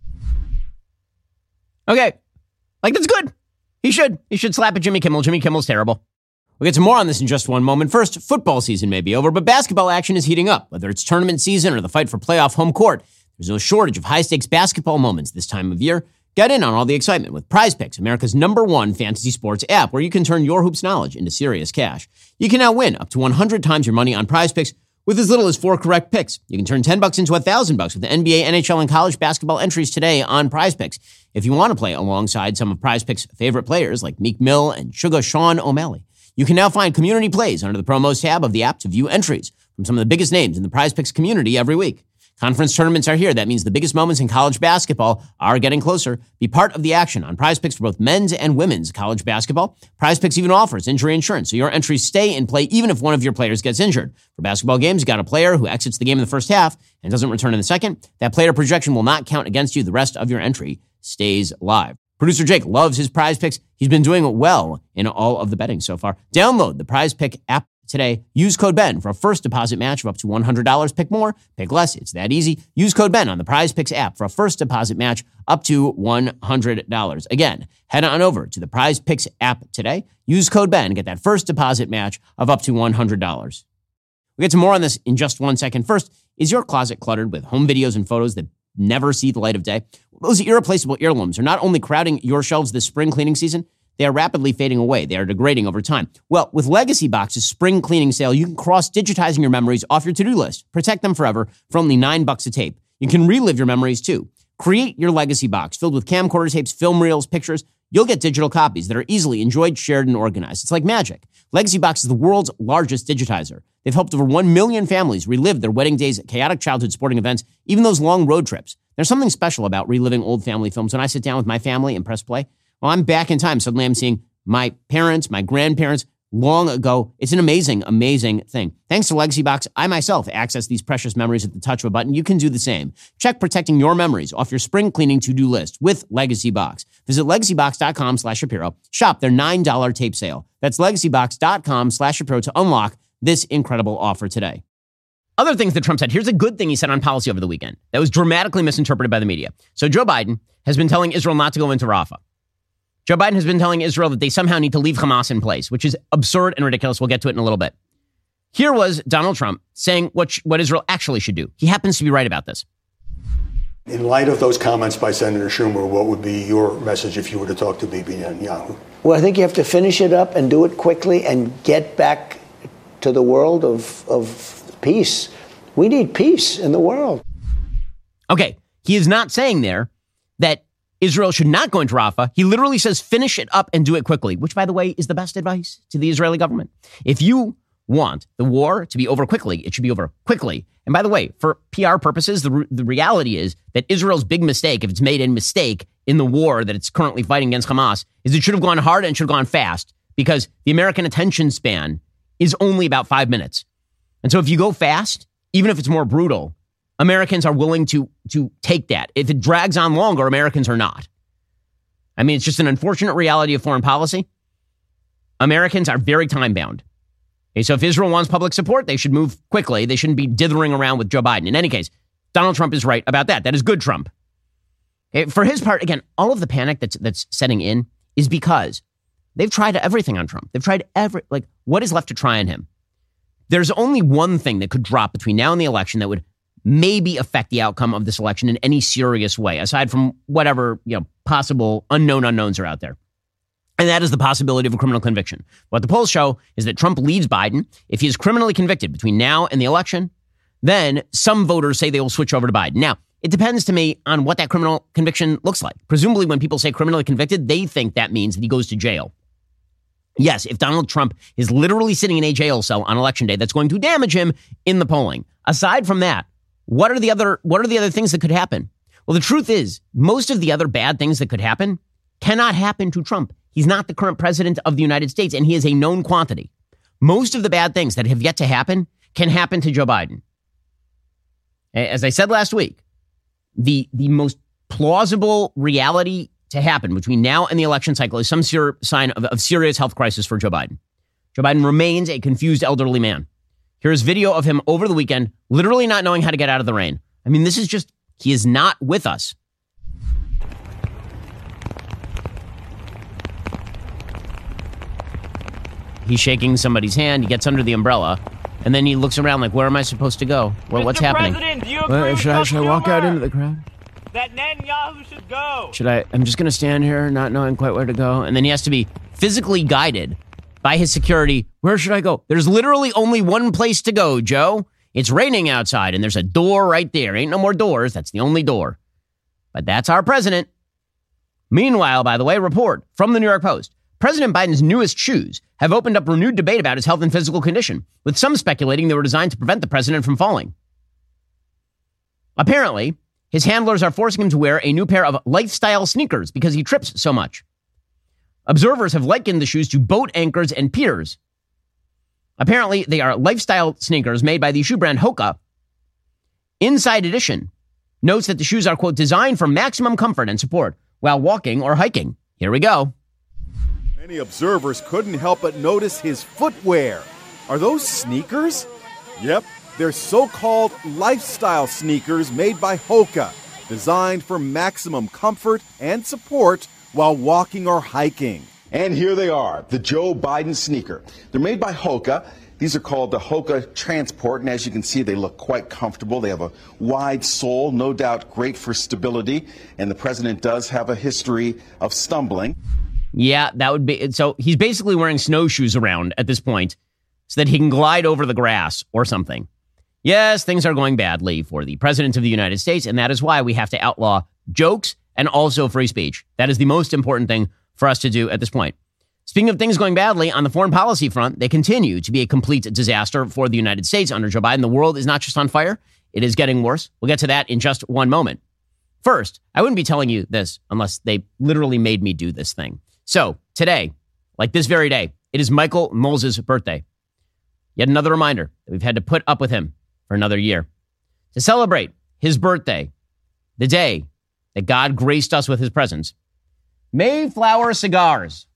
Okay. Like, that's good. He should slap at Jimmy Kimmel. Jimmy Kimmel's terrible. We'll get to more on this in just one moment. First, football season may be over, but basketball action is heating up. Whether it's tournament season or the fight for playoff home court, there's no shortage of high-stakes basketball moments this time of year. Get in on all the excitement with Prize Picks, America's #1 fantasy sports app, where you can turn your hoops knowledge into serious cash. You can now win up to 100 times your money on Prize Picks with as little as 4 correct picks. You can turn $10 into $1,000 with the NBA, NHL, and college basketball entries today on Prize Picks. If you want to play alongside some of Prize Picks' favorite players like Meek Mill and Sugar Sean O'Malley, you can now find community plays under the promos tab of the app to view entries from some of the biggest names in the Prize Picks community every week. Conference tournaments are here. That means the biggest moments in college basketball are getting closer. Be part of the action on Prize Picks for both men's and women's college basketball. Prize Picks even offers injury insurance, so your entries stay in play even if one of your players gets injured. For basketball games, you got a player who exits the game in the first half and doesn't return in the second. That player projection will not count against you. The rest of your entry stays live. Producer Jake loves his Prize Picks. He's been doing well in all of the betting so far. Download the Prize Pick app today. Use code BEN for a first deposit match of up to $100. Pick more, pick less. It's that easy. Use code BEN on the Prize Picks app for a first deposit match up to $100. Again, head on over to the Prize Picks app today. Use code BEN and get that first deposit match of up to $100. We'll get to more on this in just 1 second. First, is your closet cluttered with home videos and photos that never see the light of day? Those irreplaceable heirlooms are not only crowding your shelves this spring cleaning season, they are rapidly fading away. They are degrading over time. Well, with Legacy Box's spring cleaning sale, you can cross-digitizing your memories off your to-do list. Protect them forever for only $9 a tape. You can relive your memories too. Create your Legacy Box filled with camcorder tapes, film reels, pictures. You'll get digital copies that are easily enjoyed, shared, and organized. It's like magic. Legacy Box is the world's largest digitizer. They've helped over 1 million families relive their wedding days, chaotic childhood sporting events, even those long road trips. There's something special about reliving old family films. When I sit down with my family and press play, well, I'm back in time. Suddenly I'm seeing my parents, my grandparents long ago. It's an amazing, amazing thing. Thanks to Legacy Box, I myself access these precious memories at the touch of a button. You can do the same. Check protecting your memories off your spring cleaning to-do list with Legacy Box. Visit legacybox.com/Shapiro. Shop their $9 tape sale. That's legacybox.com/Shapiro to unlock this incredible offer today. Other things that Trump said. Here's a good thing he said on policy over the weekend that was dramatically misinterpreted by the media. So Joe Biden has been telling Israel not to go into Rafah. Joe Biden has been telling Israel that they somehow need to leave Hamas in place, which is absurd and ridiculous. We'll get to it in a little bit. Here was Donald Trump saying what Israel actually should do. He happens to be right about this. In light of those comments by Senator Schumer, what would be your message if you were to talk to Bibi Netanyahu? Well, I think you have to finish it up and do it quickly and get back to the world of peace. We need peace in the world. Okay, he is not saying there that Israel should not go into Rafah. He literally says, finish it up and do it quickly, which, by the way, is the best advice to the Israeli government. If you want the war to be over quickly, it should be over quickly. And by the way, for PR purposes, the reality is that Israel's big mistake, if it's made a mistake in the war that it's currently fighting against Hamas, is it should have gone hard and should have gone fast, because the American attention span is only about 5 minutes. And so if you go fast, even if it's more brutal, Americans are willing to take that. If it drags on longer, Americans are not. I mean, it's just an unfortunate reality of foreign policy. Americans are very time-bound. Okay, so if Israel wants public support, they should move quickly. They shouldn't be dithering around with Joe Biden. In any case, Donald Trump is right about that. That is good Trump. Okay, for his part, again, all of the panic that's setting in is because they've tried everything on Trump. They've tried what is left to try on him? There's only one thing that could drop between now and the election that would maybe affect the outcome of this election in any serious way, aside from whatever, possible unknown unknowns are out there. And that is the possibility of a criminal conviction. What the polls show is that Trump leads Biden. If he is criminally convicted between now and the election, then some voters say they will switch over to Biden. Now, it depends to me on what that criminal conviction looks like. Presumably, when people say criminally convicted, they think that means that he goes to jail. Yes, if Donald Trump is literally sitting in a jail cell on election day, that's going to damage him in the polling. Aside from that, what are the other things that could happen? Well, the truth is, most of the other bad things that could happen cannot happen to Trump. He's not the current president of the United States, and he is a known quantity. Most of the bad things that have yet to happen can happen to Joe Biden. As I said last week, the most plausible reality to happen between now and the election cycle is some sign of serious health crisis for Joe Biden. Joe Biden remains a confused elderly man. Here's video of him over the weekend, literally not knowing how to get out of the rain. I mean, this is just, he is not with us. He's shaking somebody's hand. He gets under the umbrella, and then he looks around like, where am I supposed to go? Well, what's happening? Do you agree Should I walk out into the crowd? That Netanyahu should go. I'm just going to stand here not knowing quite where to go. And then he has to be physically guided by his security. Where should I go? There's literally only one place to go, Joe. It's raining outside, and there's a door right there. Ain't no more doors. That's the only door. But that's our president. Meanwhile, by the way, report from the New York Post. President Biden's newest shoes have opened up renewed debate about his health and physical condition, with some speculating they were designed to prevent the president from falling. Apparently, his handlers are forcing him to wear a new pair of lifestyle sneakers because he trips so much. Observers have likened the shoes to boat anchors and piers. Apparently, they are lifestyle sneakers made by the shoe brand Hoka. Inside Edition notes that the shoes are, quote, designed for maximum comfort and support while walking or hiking. Here we go. Many observers couldn't help but notice his footwear. Are those sneakers? Yep, they're so-called lifestyle sneakers made by Hoka, designed for maximum comfort and support while walking or hiking. And here they are, the Joe Biden sneaker. They're made by Hoka. These are called the Hoka Transport, and as you can see, they look quite comfortable. They have a wide sole, no doubt great for stability, and the president does have a history of stumbling. Yeah, that would be, so he's basically wearing snowshoes around at this point so that he can glide over the grass or something. Yes, things are going badly for the president of the United States, and that is why we have to outlaw jokes and also free speech. That is the most important thing for us to do at this point. Speaking of things going badly, on the foreign policy front, they continue to be a complete disaster for the United States under Joe Biden. The world is not just on fire, it is getting worse. We'll get to that in just one moment. First, I wouldn't be telling you this unless they literally made me do this thing. So today, like this very day, it is Michael Knowles' birthday. Yet another reminder that we've had to put up with him for another year. To celebrate his birthday, the day that God graced us with his presence, Mayflower Cigars.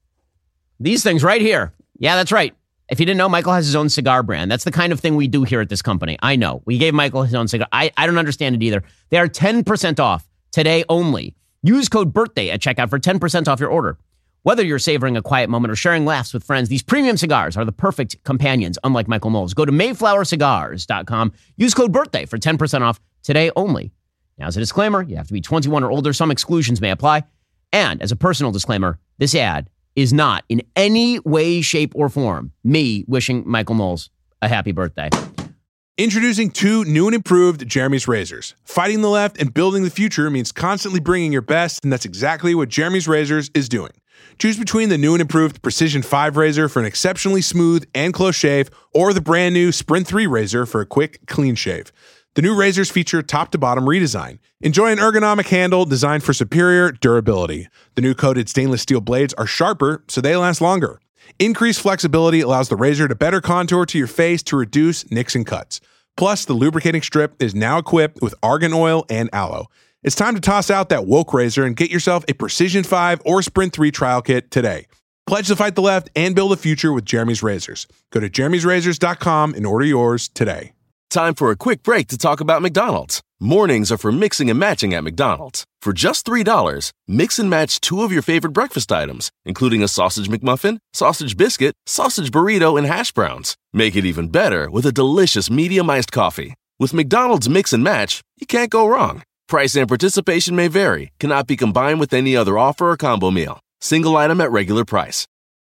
These things right here. Yeah, that's right. If you didn't know, Michael has his own cigar brand. That's the kind of thing we do here at this company. I know. We gave Michael his own cigar. I don't understand it either. They are 10% off today only. Use code BIRTHDAY at checkout for 10% off your order. Whether you're savoring a quiet moment or sharing laughs with friends, these premium cigars are the perfect companions, unlike Michael Knowles. Go to MayflowerCigars.com. Use code BIRTHDAY for 10% off today only. Now, as a disclaimer, you have to be 21 or older. Some exclusions may apply. And as a personal disclaimer, this ad is not in any way, shape, or form me wishing Michael Knowles a happy birthday. Introducing 2 new and improved Jeremy's razors. Fighting the left and building the future means constantly bringing your best, and that's exactly what Jeremy's Razors is doing. Choose between the new and improved Precision 5 razor for an exceptionally smooth and close shave, or the brand new Sprint 3 razor for a quick, clean shave. The new razors feature top-to-bottom redesign. Enjoy an ergonomic handle designed for superior durability. The new coated stainless steel blades are sharper, so they last longer. Increased flexibility allows the razor to better contour to your face to reduce nicks and cuts. Plus, the lubricating strip is now equipped with argan oil and aloe. It's time to toss out that woke razor and get yourself a Precision 5 or Sprint 3 trial kit today. Pledge to fight the left and build a future with Jeremy's Razors. Go to jeremy'srazors.com and order yours today. Time for a quick break to talk about McDonald's. Mornings are for mixing and matching at McDonald's. For just $3, mix and match 2 of your favorite breakfast items, including a sausage McMuffin, sausage biscuit, sausage burrito, and hash browns. Make it even better with a delicious medium iced coffee. With McDonald's Mix and Match, you can't go wrong. Price and participation may vary, cannot be combined with any other offer or combo meal. Single item at regular price.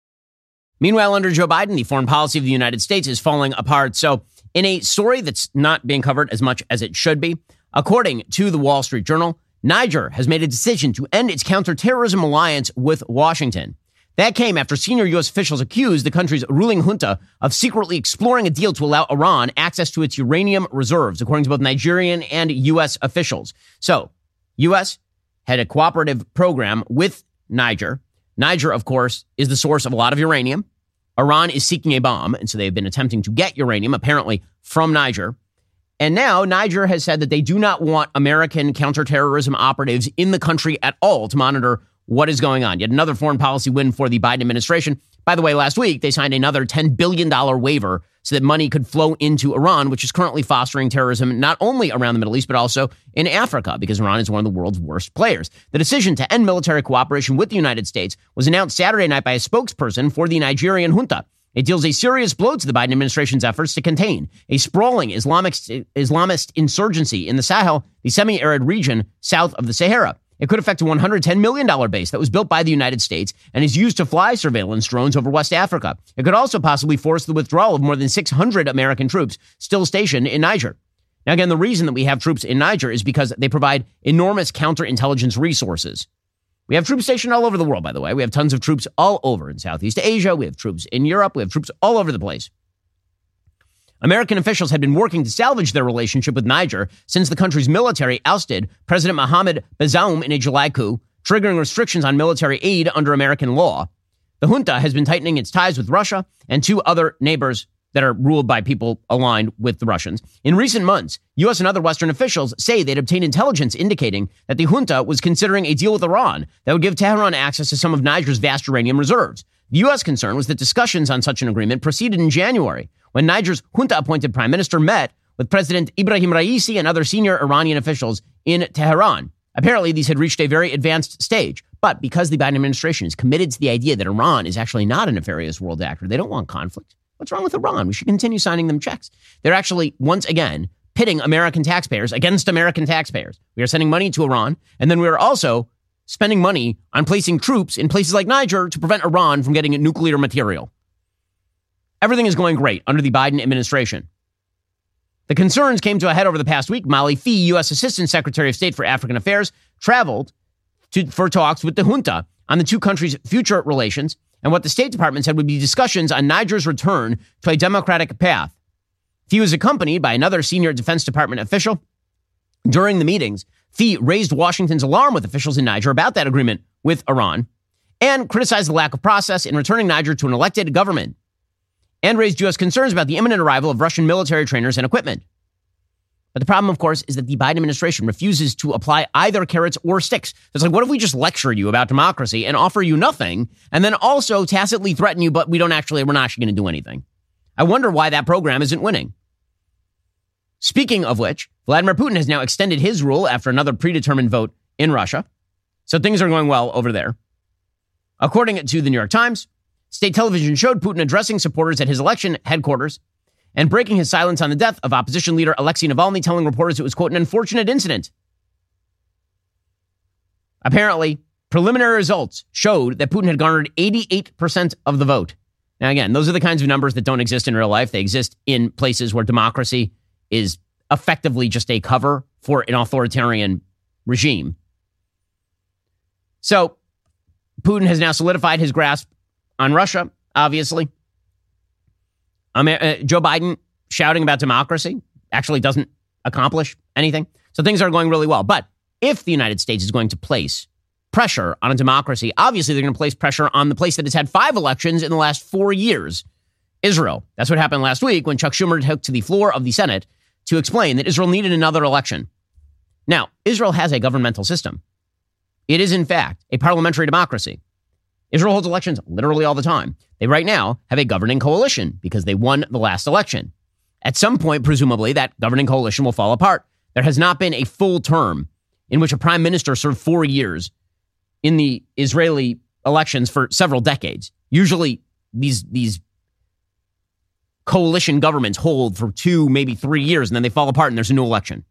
Meanwhile, under Joe Biden, the foreign policy of the United States is falling apart. So, in a story that's not being covered as much as it should be, according to the Wall Street Journal, Niger has made a decision to end its counterterrorism alliance with Washington. That came after senior U.S. officials accused the country's ruling junta of secretly exploring a deal to allow Iran access to its uranium reserves, according to both Nigerian and U.S. officials. So, U.S. had a cooperative program with Niger. Niger, of course, is the source of a lot of uranium. Iran is seeking a bomb, and so they've been attempting to get uranium, apparently, from Niger. And now Niger has said that they do not want American counterterrorism operatives in the country at all to monitor what is going on. Yet another foreign policy win for the Biden administration. By the way, last week, they signed another $10 billion waiver so that money could flow into Iran, which is currently fostering terrorism not only around the Middle East, but also in Africa, because Iran is one of the world's worst players. The decision to end military cooperation with the United States was announced Saturday night by a spokesperson for the Nigerian junta. It deals a serious blow to the Biden administration's efforts to contain a sprawling Islamist insurgency in the Sahel, the semi-arid region south of the Sahara. It could affect a $110 million base that was built by the United States and is used to fly surveillance drones over West Africa. It could also possibly force the withdrawal of more than 600 American troops still stationed in Niger. Now, again, the reason that we have troops in Niger is because they provide enormous counterintelligence resources. We have troops stationed all over the world, by the way. We have tons of troops all over in Southeast Asia. We have troops in Europe. We have troops all over the place. American officials had been working to salvage their relationship with Niger since the country's military ousted President Mohamed Bazoum in a July coup, triggering restrictions on military aid under American law. The junta has been tightening its ties with Russia and 2 other neighbors that are ruled by people aligned with the Russians. In recent months, U.S. and other Western officials say they'd obtained intelligence indicating that the junta was considering a deal with Iran that would give Tehran access to some of Niger's vast uranium reserves. The U.S. concern was that discussions on such an agreement proceeded in January, when Niger's junta-appointed prime minister met with President Ibrahim Raisi and other senior Iranian officials in Tehran. Apparently, these had reached a very advanced stage. But because the Biden administration is committed to the idea that Iran is actually not a nefarious world actor, they don't want conflict. What's wrong with Iran? We should continue signing them checks. They're actually, once again, pitting American taxpayers against American taxpayers. We are sending money to Iran, and then we are also spending money on placing troops in places like Niger to prevent Iran from getting nuclear material. Everything is going great under the Biden administration. The concerns came to a head over the past week. Molly Fee, U.S. Assistant Secretary of State for African Affairs, traveled for talks with the junta on the 2 countries' future relations and what the State Department said would be discussions on Niger's return to a democratic path. Fee was accompanied by another senior Defense Department official. During the meetings, Fee raised Washington's alarm with officials in Niger about that agreement with Iran and criticized the lack of process in returning Niger to an elected government, and raised U.S. concerns about the imminent arrival of Russian military trainers and equipment. But the problem, of course, is that the Biden administration refuses to apply either carrots or sticks. It's like, what if we just lecture you about democracy and offer you nothing, and then also tacitly threaten you, but we're not actually going to do anything? I wonder why that program isn't winning. Speaking of which, Vladimir Putin has now extended his rule after another predetermined vote in Russia. So things are going well over there. According to the New York Times, state television showed Putin addressing supporters at his election headquarters and breaking his silence on the death of opposition leader Alexei Navalny, telling reporters it was, quote, an unfortunate incident. Apparently, preliminary results showed that Putin had garnered 88% of the vote. Now, again, those are the kinds of numbers that don't exist in real life. They exist in places where democracy is effectively just a cover for an authoritarian regime. So Putin has now solidified his grasp on Russia, obviously. Joe Biden shouting about democracy actually doesn't accomplish anything. So things are going really well. But if the United States is going to place pressure on a democracy, obviously they're going to place pressure on the place that has had 5 elections in the last 4 years, Israel. That's what happened last week when Chuck Schumer took to the floor of the Senate to explain that Israel needed another election. Now, Israel has a governmental system. It is, in fact, a parliamentary democracy. Israel holds elections literally all the time. They right now have a governing coalition because they won the last election. At some point, presumably, that governing coalition will fall apart. There has not been a full term in which a prime minister served 4 years in the Israeli elections for several decades. Usually, these coalition governments hold for 2, maybe 3 years, and then they fall apart and there's a new election.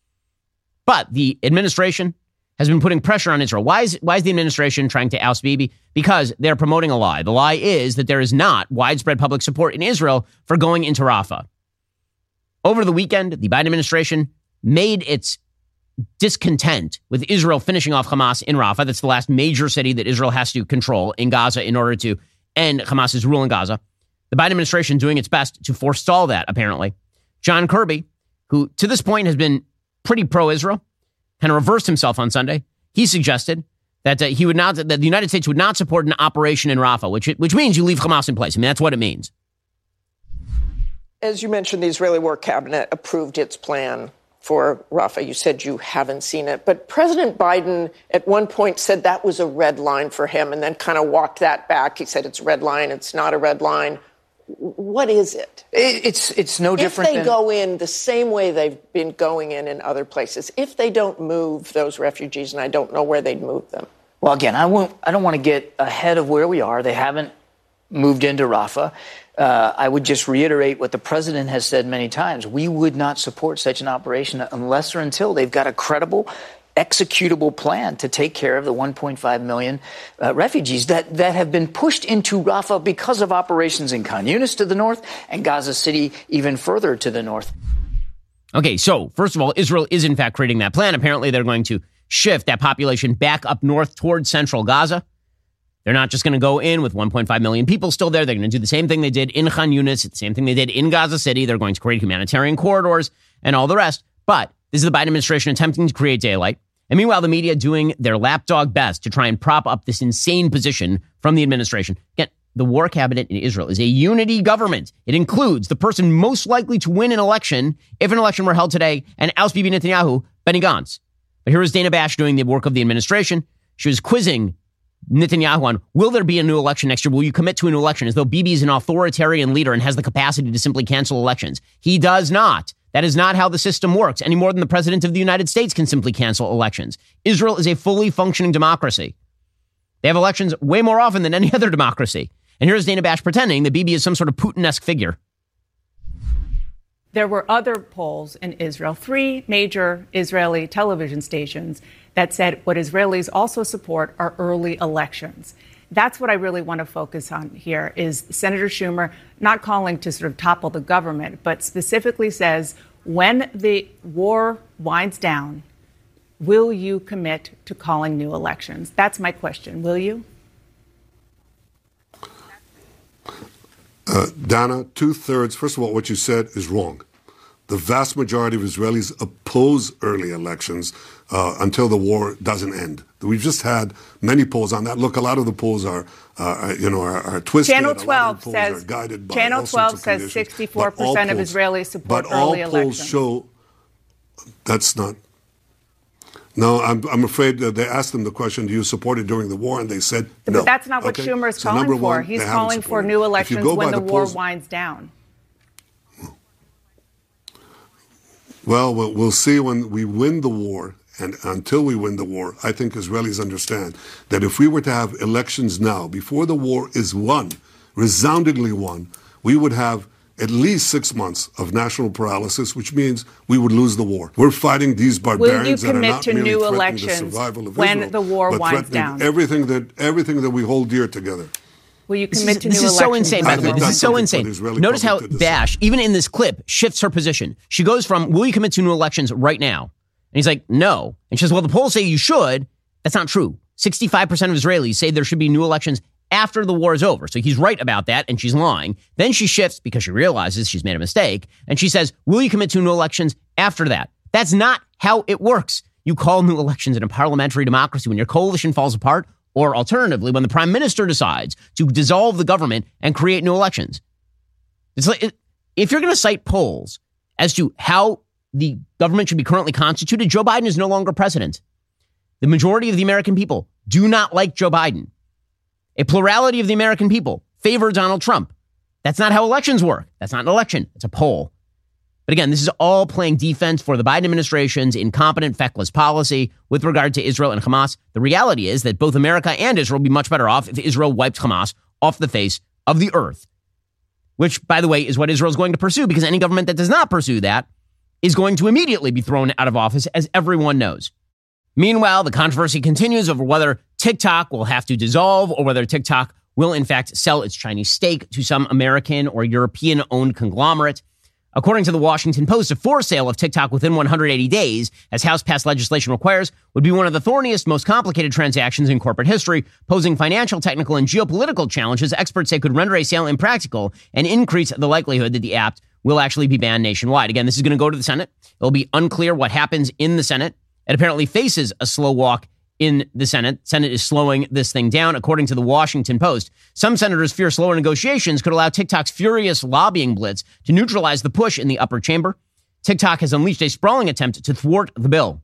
But the administration has been putting pressure on Israel. Why is the administration trying to oust Bibi? Because they're promoting a lie. The lie is that there is not widespread public support in Israel for going into Rafah. Over the weekend, the Biden administration made its discontent with Israel finishing off Hamas in Rafah. That's the last major city that Israel has to control in Gaza in order to end Hamas's rule in Gaza. The Biden administration doing its best to forestall that, apparently. John Kirby, who to this point has been pretty pro-Israel, kind of reversed himself on Sunday. He suggested that that the United States would not support an operation in Rafah, which means you leave Hamas in place. I mean, that's what it means. As you mentioned, the Israeli War Cabinet approved its plan for Rafah. You said you haven't seen it. But President Biden at one point said that was a red line for him and then kind of walked that back. He said it's a red line. It's not a red line. What is it? It's no different. If they go in the same way they've been going in other places, if they don't move those refugees, and I don't know where they'd move them. Well, again, I don't want to get ahead of where we are. They haven't moved into Rafah. I would just reiterate what the president has said many times. We would not support such an operation unless or until they've got a credible, executable plan to take care of the 1.5 million refugees that have been pushed into Rafah because of operations in Khan Yunis to the north and Gaza City even further to the north. Okay, so first of all, Israel is in fact creating that plan. Apparently, they're going to shift that population back up north towards central Gaza. They're not just going to go in with 1.5 million people still there. They're going to do the same thing they did in Khan Yunis, the same thing they did in Gaza City. They're going to create humanitarian corridors and all the rest. But this is the Biden administration attempting to create daylight. And meanwhile, the media doing their lapdog best to try and prop up this insane position from the administration. Again, the war cabinet in Israel is a unity government. It includes the person most likely to win an election, if an election were held today, and oust Bibi Netanyahu, Benny Gantz. But here is Dana Bash doing the work of the administration. She was quizzing Netanyahu on, will there be a new election next year? Will you commit to a new election? As though Bibi is an authoritarian leader and has the capacity to simply cancel elections. He does not. That is not how the system works, any more than the president of the United States can simply cancel elections. Israel is a fully functioning democracy. They have elections way more often than any other democracy. And here's Dana Bash pretending that Bibi is some sort of Putin-esque figure. There were other polls in Israel, 3 major Israeli television stations that said what Israelis also support are early elections. That's what I really want to focus on here is Senator Schumer not calling to sort of topple the government, but specifically says when the war winds down, will you commit to calling new elections? That's my question. Will you? Dana, 2/3. First of all, what you said is wrong. The vast majority of Israelis oppose early elections until the war doesn't end. We've just had many polls on that. Look, a lot of the polls are twisted. Channel 12 says guided by Channel 12 says 64% of Israelis support early elections. But all polls show that's not. No, I'm afraid that they asked them the question, do you support it during the war? And they said no. But that's not what Schumer is calling for. He's calling for new elections when the war winds down. Well, we'll see when we win the war. And until we win the war, I think Israelis understand that if we were to have elections now, before the war is won, resoundingly won, we would have at least 6 months of national paralysis, which means we would lose the war. We're fighting these barbarians that are not merely threatening the survival of Israel, when the war but winds threatening down. everything that we hold dear together. Will you commit to new elections? This is so insane, by the way. This is so insane. Notice how Bash, even in this clip, shifts her position. She goes from, will you commit to new elections right now? And he's like, no. And she says, well, the polls say you should. That's not true. 65% of Israelis say there should be new elections after the war is over. So he's right about that, and she's lying. Then she shifts because she realizes she's made a mistake, and she says, will you commit to new elections after that? That's not how it works. You call new elections in a parliamentary democracy when your coalition falls apart, or alternatively, when the prime minister decides to dissolve the government and create new elections. It's like, if you're going to cite polls as to how the government should be currently constituted, Joe Biden is no longer president. The majority of the American people do not like Joe Biden. A plurality of the American people favor Donald Trump. That's not how elections work. That's not an election. It's a poll. But again, this is all playing defense for the Biden administration's incompetent, feckless policy with regard to Israel and Hamas. The reality is that both America and Israel would be much better off if Israel wiped Hamas off the face of the earth, which, by the way, is what Israel is going to pursue, because any government that does not pursue that is going to immediately be thrown out of office, as everyone knows. Meanwhile, the controversy continues over whether TikTok will have to dissolve or whether TikTok will, in fact, sell its Chinese stake to some American or European-owned conglomerate. According to the Washington Post, a forced sale of TikTok within 180 days, as House-passed legislation requires, would be one of the thorniest, most complicated transactions in corporate history, posing financial, technical, and geopolitical challenges experts say could render a sale impractical and increase the likelihood that the app will actually be banned nationwide. Again, this is going to go to the Senate. It'll be unclear what happens in the Senate. It apparently faces a slow walk in the Senate. Senate is slowing this thing down, according to the Washington Post. Some senators fear slower negotiations could allow TikTok's furious lobbying blitz to neutralize the push in the upper chamber. TikTok has unleashed a sprawling attempt to thwart the bill.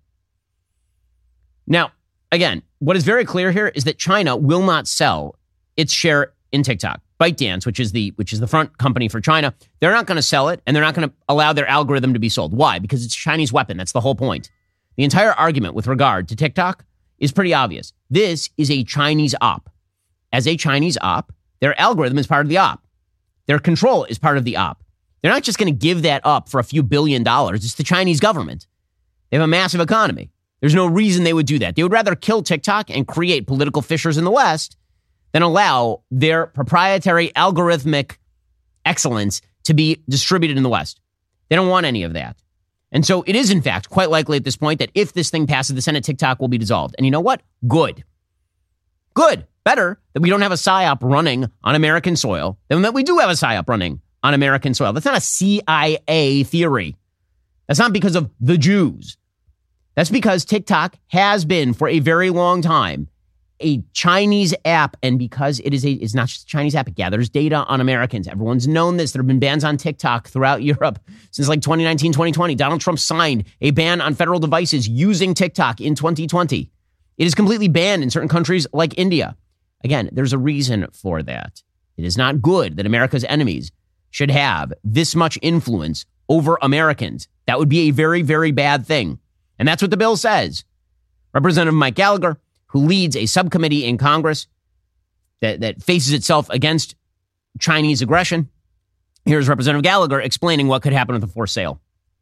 Now, again, what is very clear here is that China will not sell its share in TikTok. ByteDance, which is the front company for China, they're not going to sell it, and they're not going to allow their algorithm to be sold. Why? Because it's a Chinese weapon. That's the whole point. The entire argument with regard to TikTok is pretty obvious. This is a Chinese op. As a Chinese op, their algorithm is part of the op. Their control is part of the op. They're not just going to give that up for a few $1 billion. It's the Chinese government. They have a massive economy. There's no reason they would do that. They would rather kill TikTok and create political fissures in the West than allow their proprietary algorithmic excellence to be distributed in the West. They don't want any of that. And so it is, in fact, quite likely at this point that if this thing passes the Senate, TikTok will be dissolved. And you know what? Good. Good. Better that we don't have a PSYOP running on American soil than that we do have a PSYOP running on American soil. That's not a CIA theory. That's not because of the Jews. That's because TikTok has been, for a very long time, a Chinese app, and because it's not just a Chinese app, it gathers data on Americans. Everyone's known this. There have been bans on TikTok throughout Europe since like 2019, 2020. Donald Trump signed a ban on federal devices using TikTok in 2020. It is completely banned in certain countries like India. Again, there's a reason for that. It is not good that America's enemies should have this much influence over Americans. That would be a very, very bad thing. And that's what the bill says. Representative Mike Gallagher, who leads a subcommittee in Congress that faces itself against Chinese aggression. Here's Representative Gallagher explaining what could happen with a forced sale.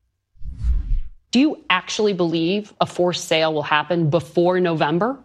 Do you actually believe a forced sale will happen before November?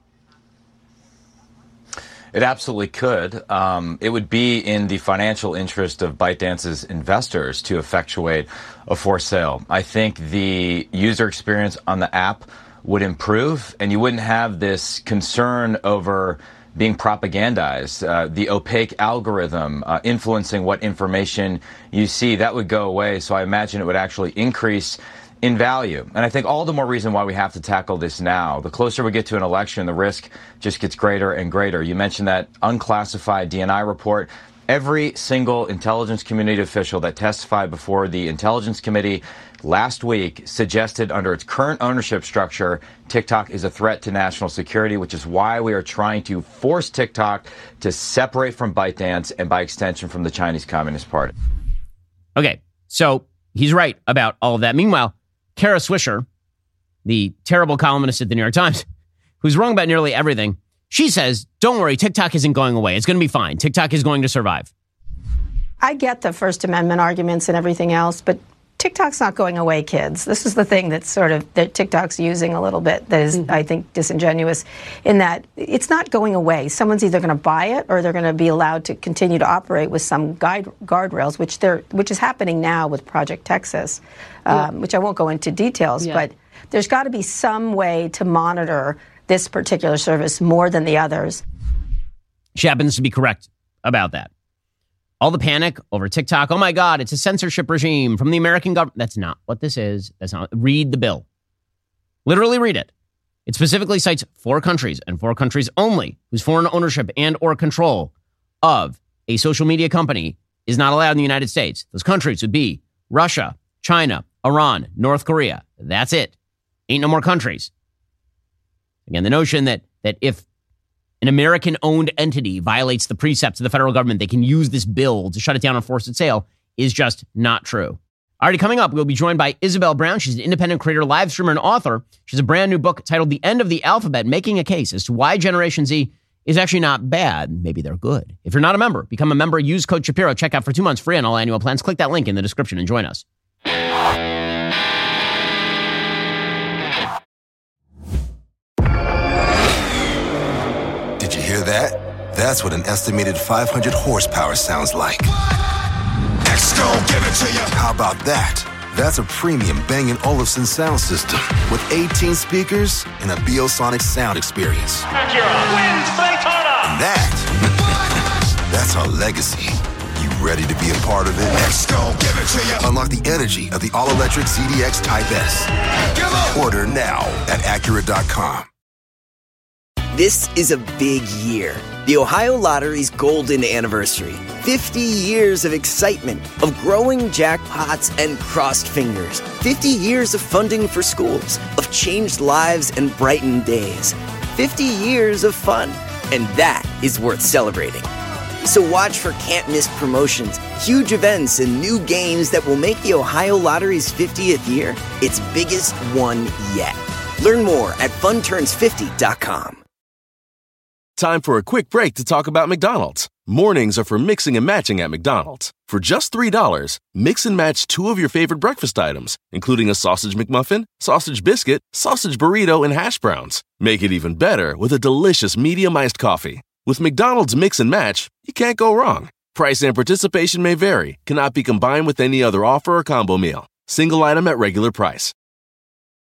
It absolutely could. It would be in the financial interest of ByteDance's investors to effectuate a forced sale. I think the user experience on the app would improve, and you wouldn't have this concern over being propagandized, the opaque algorithm influencing what information you see. That would go away, so I imagine it would actually increase in value. And I think all the more reason why we have to tackle this now. The closer we get to an election, the risk just gets greater and greater. You mentioned that unclassified DNI report. Every single intelligence community official that testified before the Intelligence Committee last week suggested under its current ownership structure, TikTok is a threat to national security, which is why we are trying to force TikTok to separate from ByteDance and by extension from the Chinese Communist Party. Okay, so he's right about all of that. Meanwhile, Kara Swisher, the terrible columnist at the New York Times, who's wrong about nearly everything, she says, don't worry, TikTok isn't going away. It's going to be fine. TikTok is going to survive. I get the First Amendment arguments and everything else, but TikTok's not going away, kids. This is the thing that's that TikTok's using a little bit that is, I think, disingenuous in that it's not going away. Someone's either going to buy it or they're going to be allowed to continue to operate with some guardrails, which is happening now with Project Texas, which I won't go into details, but there's got to be some way to monitor this particular service more than the others. She happens to be correct about that. All the panic over TikTok. Oh my God, it's a censorship regime from the American government. That's not what this is. That's not. Read the bill. Literally read it. It specifically cites 4 countries and 4 countries only whose foreign ownership and or control of a social media company is not allowed in the United States. Those countries would be Russia, China, Iran, North Korea. That's it. Ain't no more countries. Again, the notion that if an American-owned entity violates the precepts of the federal government, they can use this bill to shut it down and force its sale is just not true. Alrighty, coming up, we'll be joined by Isabel Brown. She's an independent creator, live streamer, and author. She has a brand new book titled The End of the Alphabet, making a case as to why Generation Z is actually not bad. Maybe they're good. If you're not a member, become a member. Use code Shapiro. Check out for 2 months free on all annual plans. Click that link in the description and join us. Did you hear that? That's what an estimated 500 horsepower sounds like. X gon' give it to you. How about that? That's a premium Bang & Olufsen sound system with 18 speakers and a Biosonic sound experience. Acura wins Daytona. And that's our legacy. You ready to be a part of it? X gon' give it to you. Unlock the energy of the all-electric ZDX Type S. Order now at Acura.com. This is a big year. The Ohio Lottery's golden anniversary. 50 years of excitement, of growing jackpots and crossed fingers. 50 years of funding for schools, of changed lives and brightened days. 50 years of fun, and that is worth celebrating. So watch for can't-miss promotions, huge events, and new games that will make the Ohio Lottery's 50th year its biggest one yet. Learn more at funturns50.com. Time for a quick break to talk about McDonald's. Mornings are for mixing and matching at McDonald's. For just $3, mix and match 2 of your favorite breakfast items, including a sausage McMuffin, sausage biscuit, sausage burrito, and hash browns. Make it even better with a delicious medium iced coffee. With McDonald's Mix and Match, you can't go wrong. Price and participation may vary, cannot be combined with any other offer or combo meal. Single item at regular price.